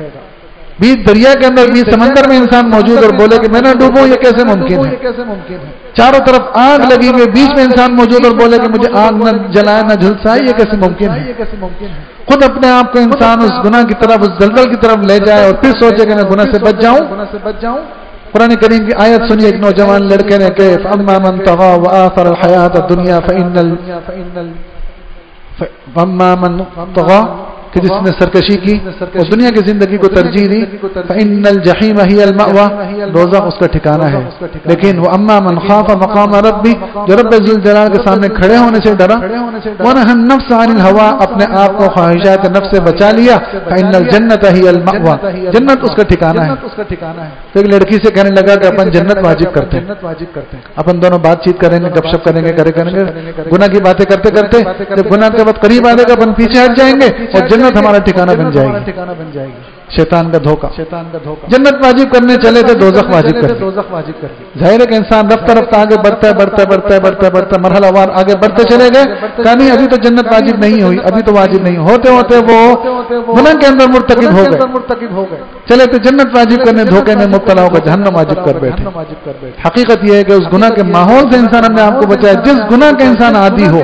Speaker 1: بیچ دریا کے اندر بیچ سمندر میں انسان موجود اور بولے کہ میں نہ ڈوبوں یہ کیسے ممکن ہے. چاروں طرف آگ لگی ہوئی بیچ میں انسان موجود اور بولے کہ مجھے آگ نہ جلائے نہ جھلسائے یہ کیسے ممکن ہے. خود اپنے آپ کو انسان اس گناہ کی طرف اس دلدل کی طرف لے جائے اور پھر سوچے کہ میں گناہ سے بچ جاؤں. قرآن کریم کی آیت سنی ایک نوجوان لڑکے نے کہ اما من طغى وآثر الحیات الدنیا فإن ال فإما من طغى کہ جس نے سرکشی کی اور دنیا کی زندگی کو ترجیح دی، فإن الجحیم هی المأوى، دوزخ اس کا ٹھکانہ ہے۔ لیکن وہ اما من خاف مقام ربی، جو رب ذوالجلال کے سامنے کھڑے ہونے سے ڈرا، ونہى النفس عن الهوى، اپنے آپ کو خواہشات نفس سے بچا لیا، فإن الجنت هی المأوى، جنت اس کا ٹھکانہ ہے۔ تو ایک لڑکی سے کہنے لگا کہ اپن جنت واجب کرتے ہیں، اپن دونوں بات چیت کریں گے، گپ شپ کریں گے، کرے کریں گے، گناہ کی باتیں کرتے کرتے جب گناہ کے وقت قریب آنے کا اپن پیچھے ہٹ جائیں گے اور جنت ہمارا ٹھکانہ بن جائے گی۔ شیطان کا دھوکہ، جنت واجب کرنے چلے تھے، دوزخ واجب کر دی۔ ظاہر ہے کہ انسان رفتہ رفتہ آگے بڑھتا ہے بڑھتا ہے بڑھتا ہے بڑھتا ہے بڑھتا ہے مرحلہ وار آگے بڑھتے چلے گئے، کہا نہیں ابھی تو جنت واجب نہیں ہوئی، ابھی تو واجب نہیں ہوتے ہوتے وہ گناہ کے اندر مرتکب ہو گئے، چلے تو جنت واجب کرنے دھوکے میں مبتلا ہو کر جہنم واجب کر بیٹھے۔ حقیقت یہ ہے کہ اس گناہ کے ماحول سے انسان اپنے آپ کو بچائے، جس گناہ کے انسان عادی ہو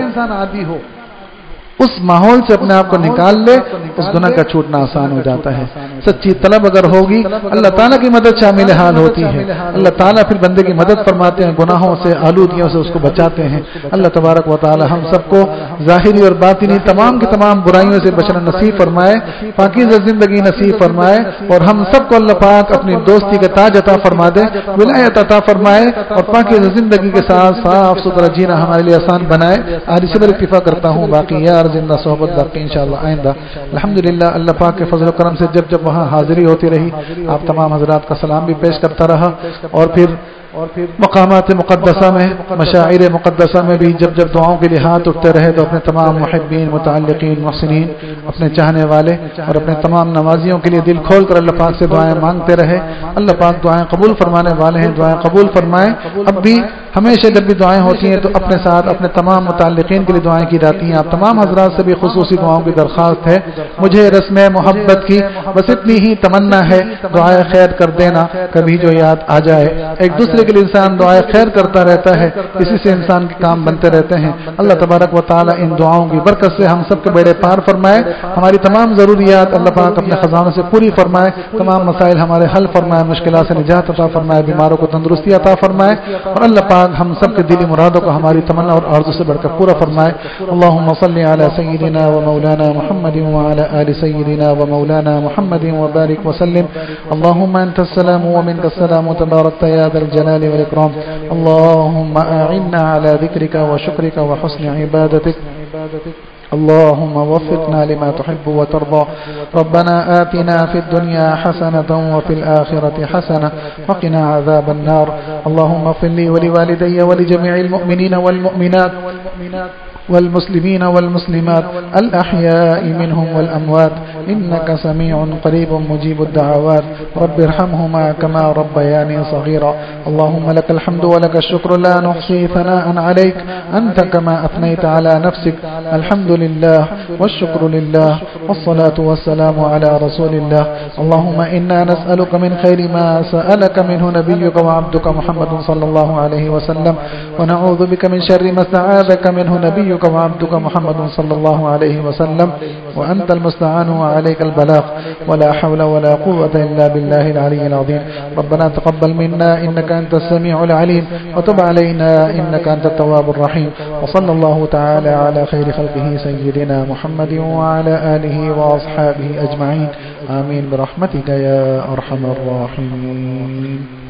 Speaker 1: اس ماحول سے اپنے آپ کو نکال لے، اس گناہ کا چھوٹنا آسان ہو جاتا ہے۔ سچی طلب اگر ہوگی اللہ تعالیٰ کی مدد شامل حال ہوتی ہے، اللہ تعالیٰ پھر بندے کی مدد فرماتے ہیں، گناہوں سے آلودگیوں سے اس کو بچاتے ہیں۔ اللہ تبارک و تعالی ہم سب کو ظاہری اور باطنی تمام کی تمام برائیوں سے بچنا نصیب فرمائے، پاکیزہ زندگی نصیب فرمائے، اور ہم سب کو اللہ پاک اپنی دوستی کا تاج عطا فرما دے، ولایت عطا فرمائے، اور پاکیزہ زندگی کے ساتھ صاف ستھرا جینا ہمارے لیے آسان بنائے۔ آج سے میں اکتفا کرتا ہوں، باقی یار زندہ صحبت باقی انشاءاللہ آئندہ۔ الحمدللہ اللہ پاک کے فضل و کرم سے جب جب وہاں حاضری ہوتی رہی، آپ تمام حضرات کا سلام بھی پیش کرتا رہا، اور پھر مقامات مقدسہ میں، مشاعر مقدسہ میں بھی جب جب دعاؤں کے لیے ہاتھ اٹھتے رہے تو اپنے تمام محبین، متعلقین، محسنین، اپنے چاہنے والے اور اپنے تمام نمازیوں کے لیے دل کھول کر اللہ پاک سے دعائیں مانگتے رہے۔ اللہ پاک دعائیں قبول فرمانے والے ہیں، دعائیں قبول فرمائیں۔ اب بھی ہمیشہ جب بھی دعائیں ہوتی ہیں تو اپنے ساتھ اپنے تمام متعلقین کے لیے دعائیں کی جاتی ہیں۔ آپ تمام حضرات سے بھی خصوصی دعاؤں کی درخواست ہے، مجھے رسم محبت کی بس اتنی ہی تمنا ہے، دعائیں خیر کر دینا کبھی جو یاد آ جائے۔ ایک دوسرے کے لیے انسان دعائیں خیر کرتا رہتا ہے، اسی سے انسان کے کام بنتے رہتے ہیں۔ اللہ تبارک و تعالی ان دعاؤں کی برکت سے ہم سب کے بیڑے پار فرمائے، ہماری تمام ضروریات اللہ پاک اپنے خزانوں سے پوری فرمائے، تمام مسائل ہمارے حل فرمائے، مشکلات سے نجات عطا فرمائے، بیماروں کو تندرستی عطا فرمائے، اور اللہ پاک ہم سب کے دلی مرادوں کو ہماری تمنا اور آرزو سے بڑھ کر پورا فرمائے۔ اللهم صل على سيدنا ومولانا محمد وعلى آل سيدنا ومولانا محمد وبارك وسلم. اللهم أنت السلام ومنك السلام تبارك يا ذا الجلال والإكرام. اللهم أعنا على ذكرك وشكرك وحسن عبادتك. اللهم وفقنا لما تحب وترضى. ربنا آتنا في الدنيا حسنة وفي الآخرة حسنة وقنا عذاب النار. اللهم اغفر لي ولوالدي ولجميع المؤمنين والمؤمنات والمسلمين والمسلمات الأحياء منهم والأموات إنك سميع قريب مجيب الدعوات. رب ارحمهما كما ربياني صغيرا. اللهم لك الحمد ولك الشكر لا نحصي ثناء عليك أنت كما أثنيت على نفسك. الحمد لله والشكر لله والصلاة والسلام على رسول الله. اللهم إنا نسألك من خير ما سألك منه نبيك وعبدك محمد صلى الله عليه وسلم، ونعوذ بك من شر ما استعاذك منه نبيك وعبدك محمد صلى الله عليه وسلم، وأنت المستعان وعليك البلاغ، ولا حول ولا قوة إلا بالله العلي العظيم. ربنا تقبل منا إنك أنت السميع العليم، وتب علينا إنك أنت التواب الرحيم. وصلى الله تعالى على خير خلقه سيدنا محمد وعلى آله وأصحابه أجمعين. آمين برحمتك يا أرحم الراحمين.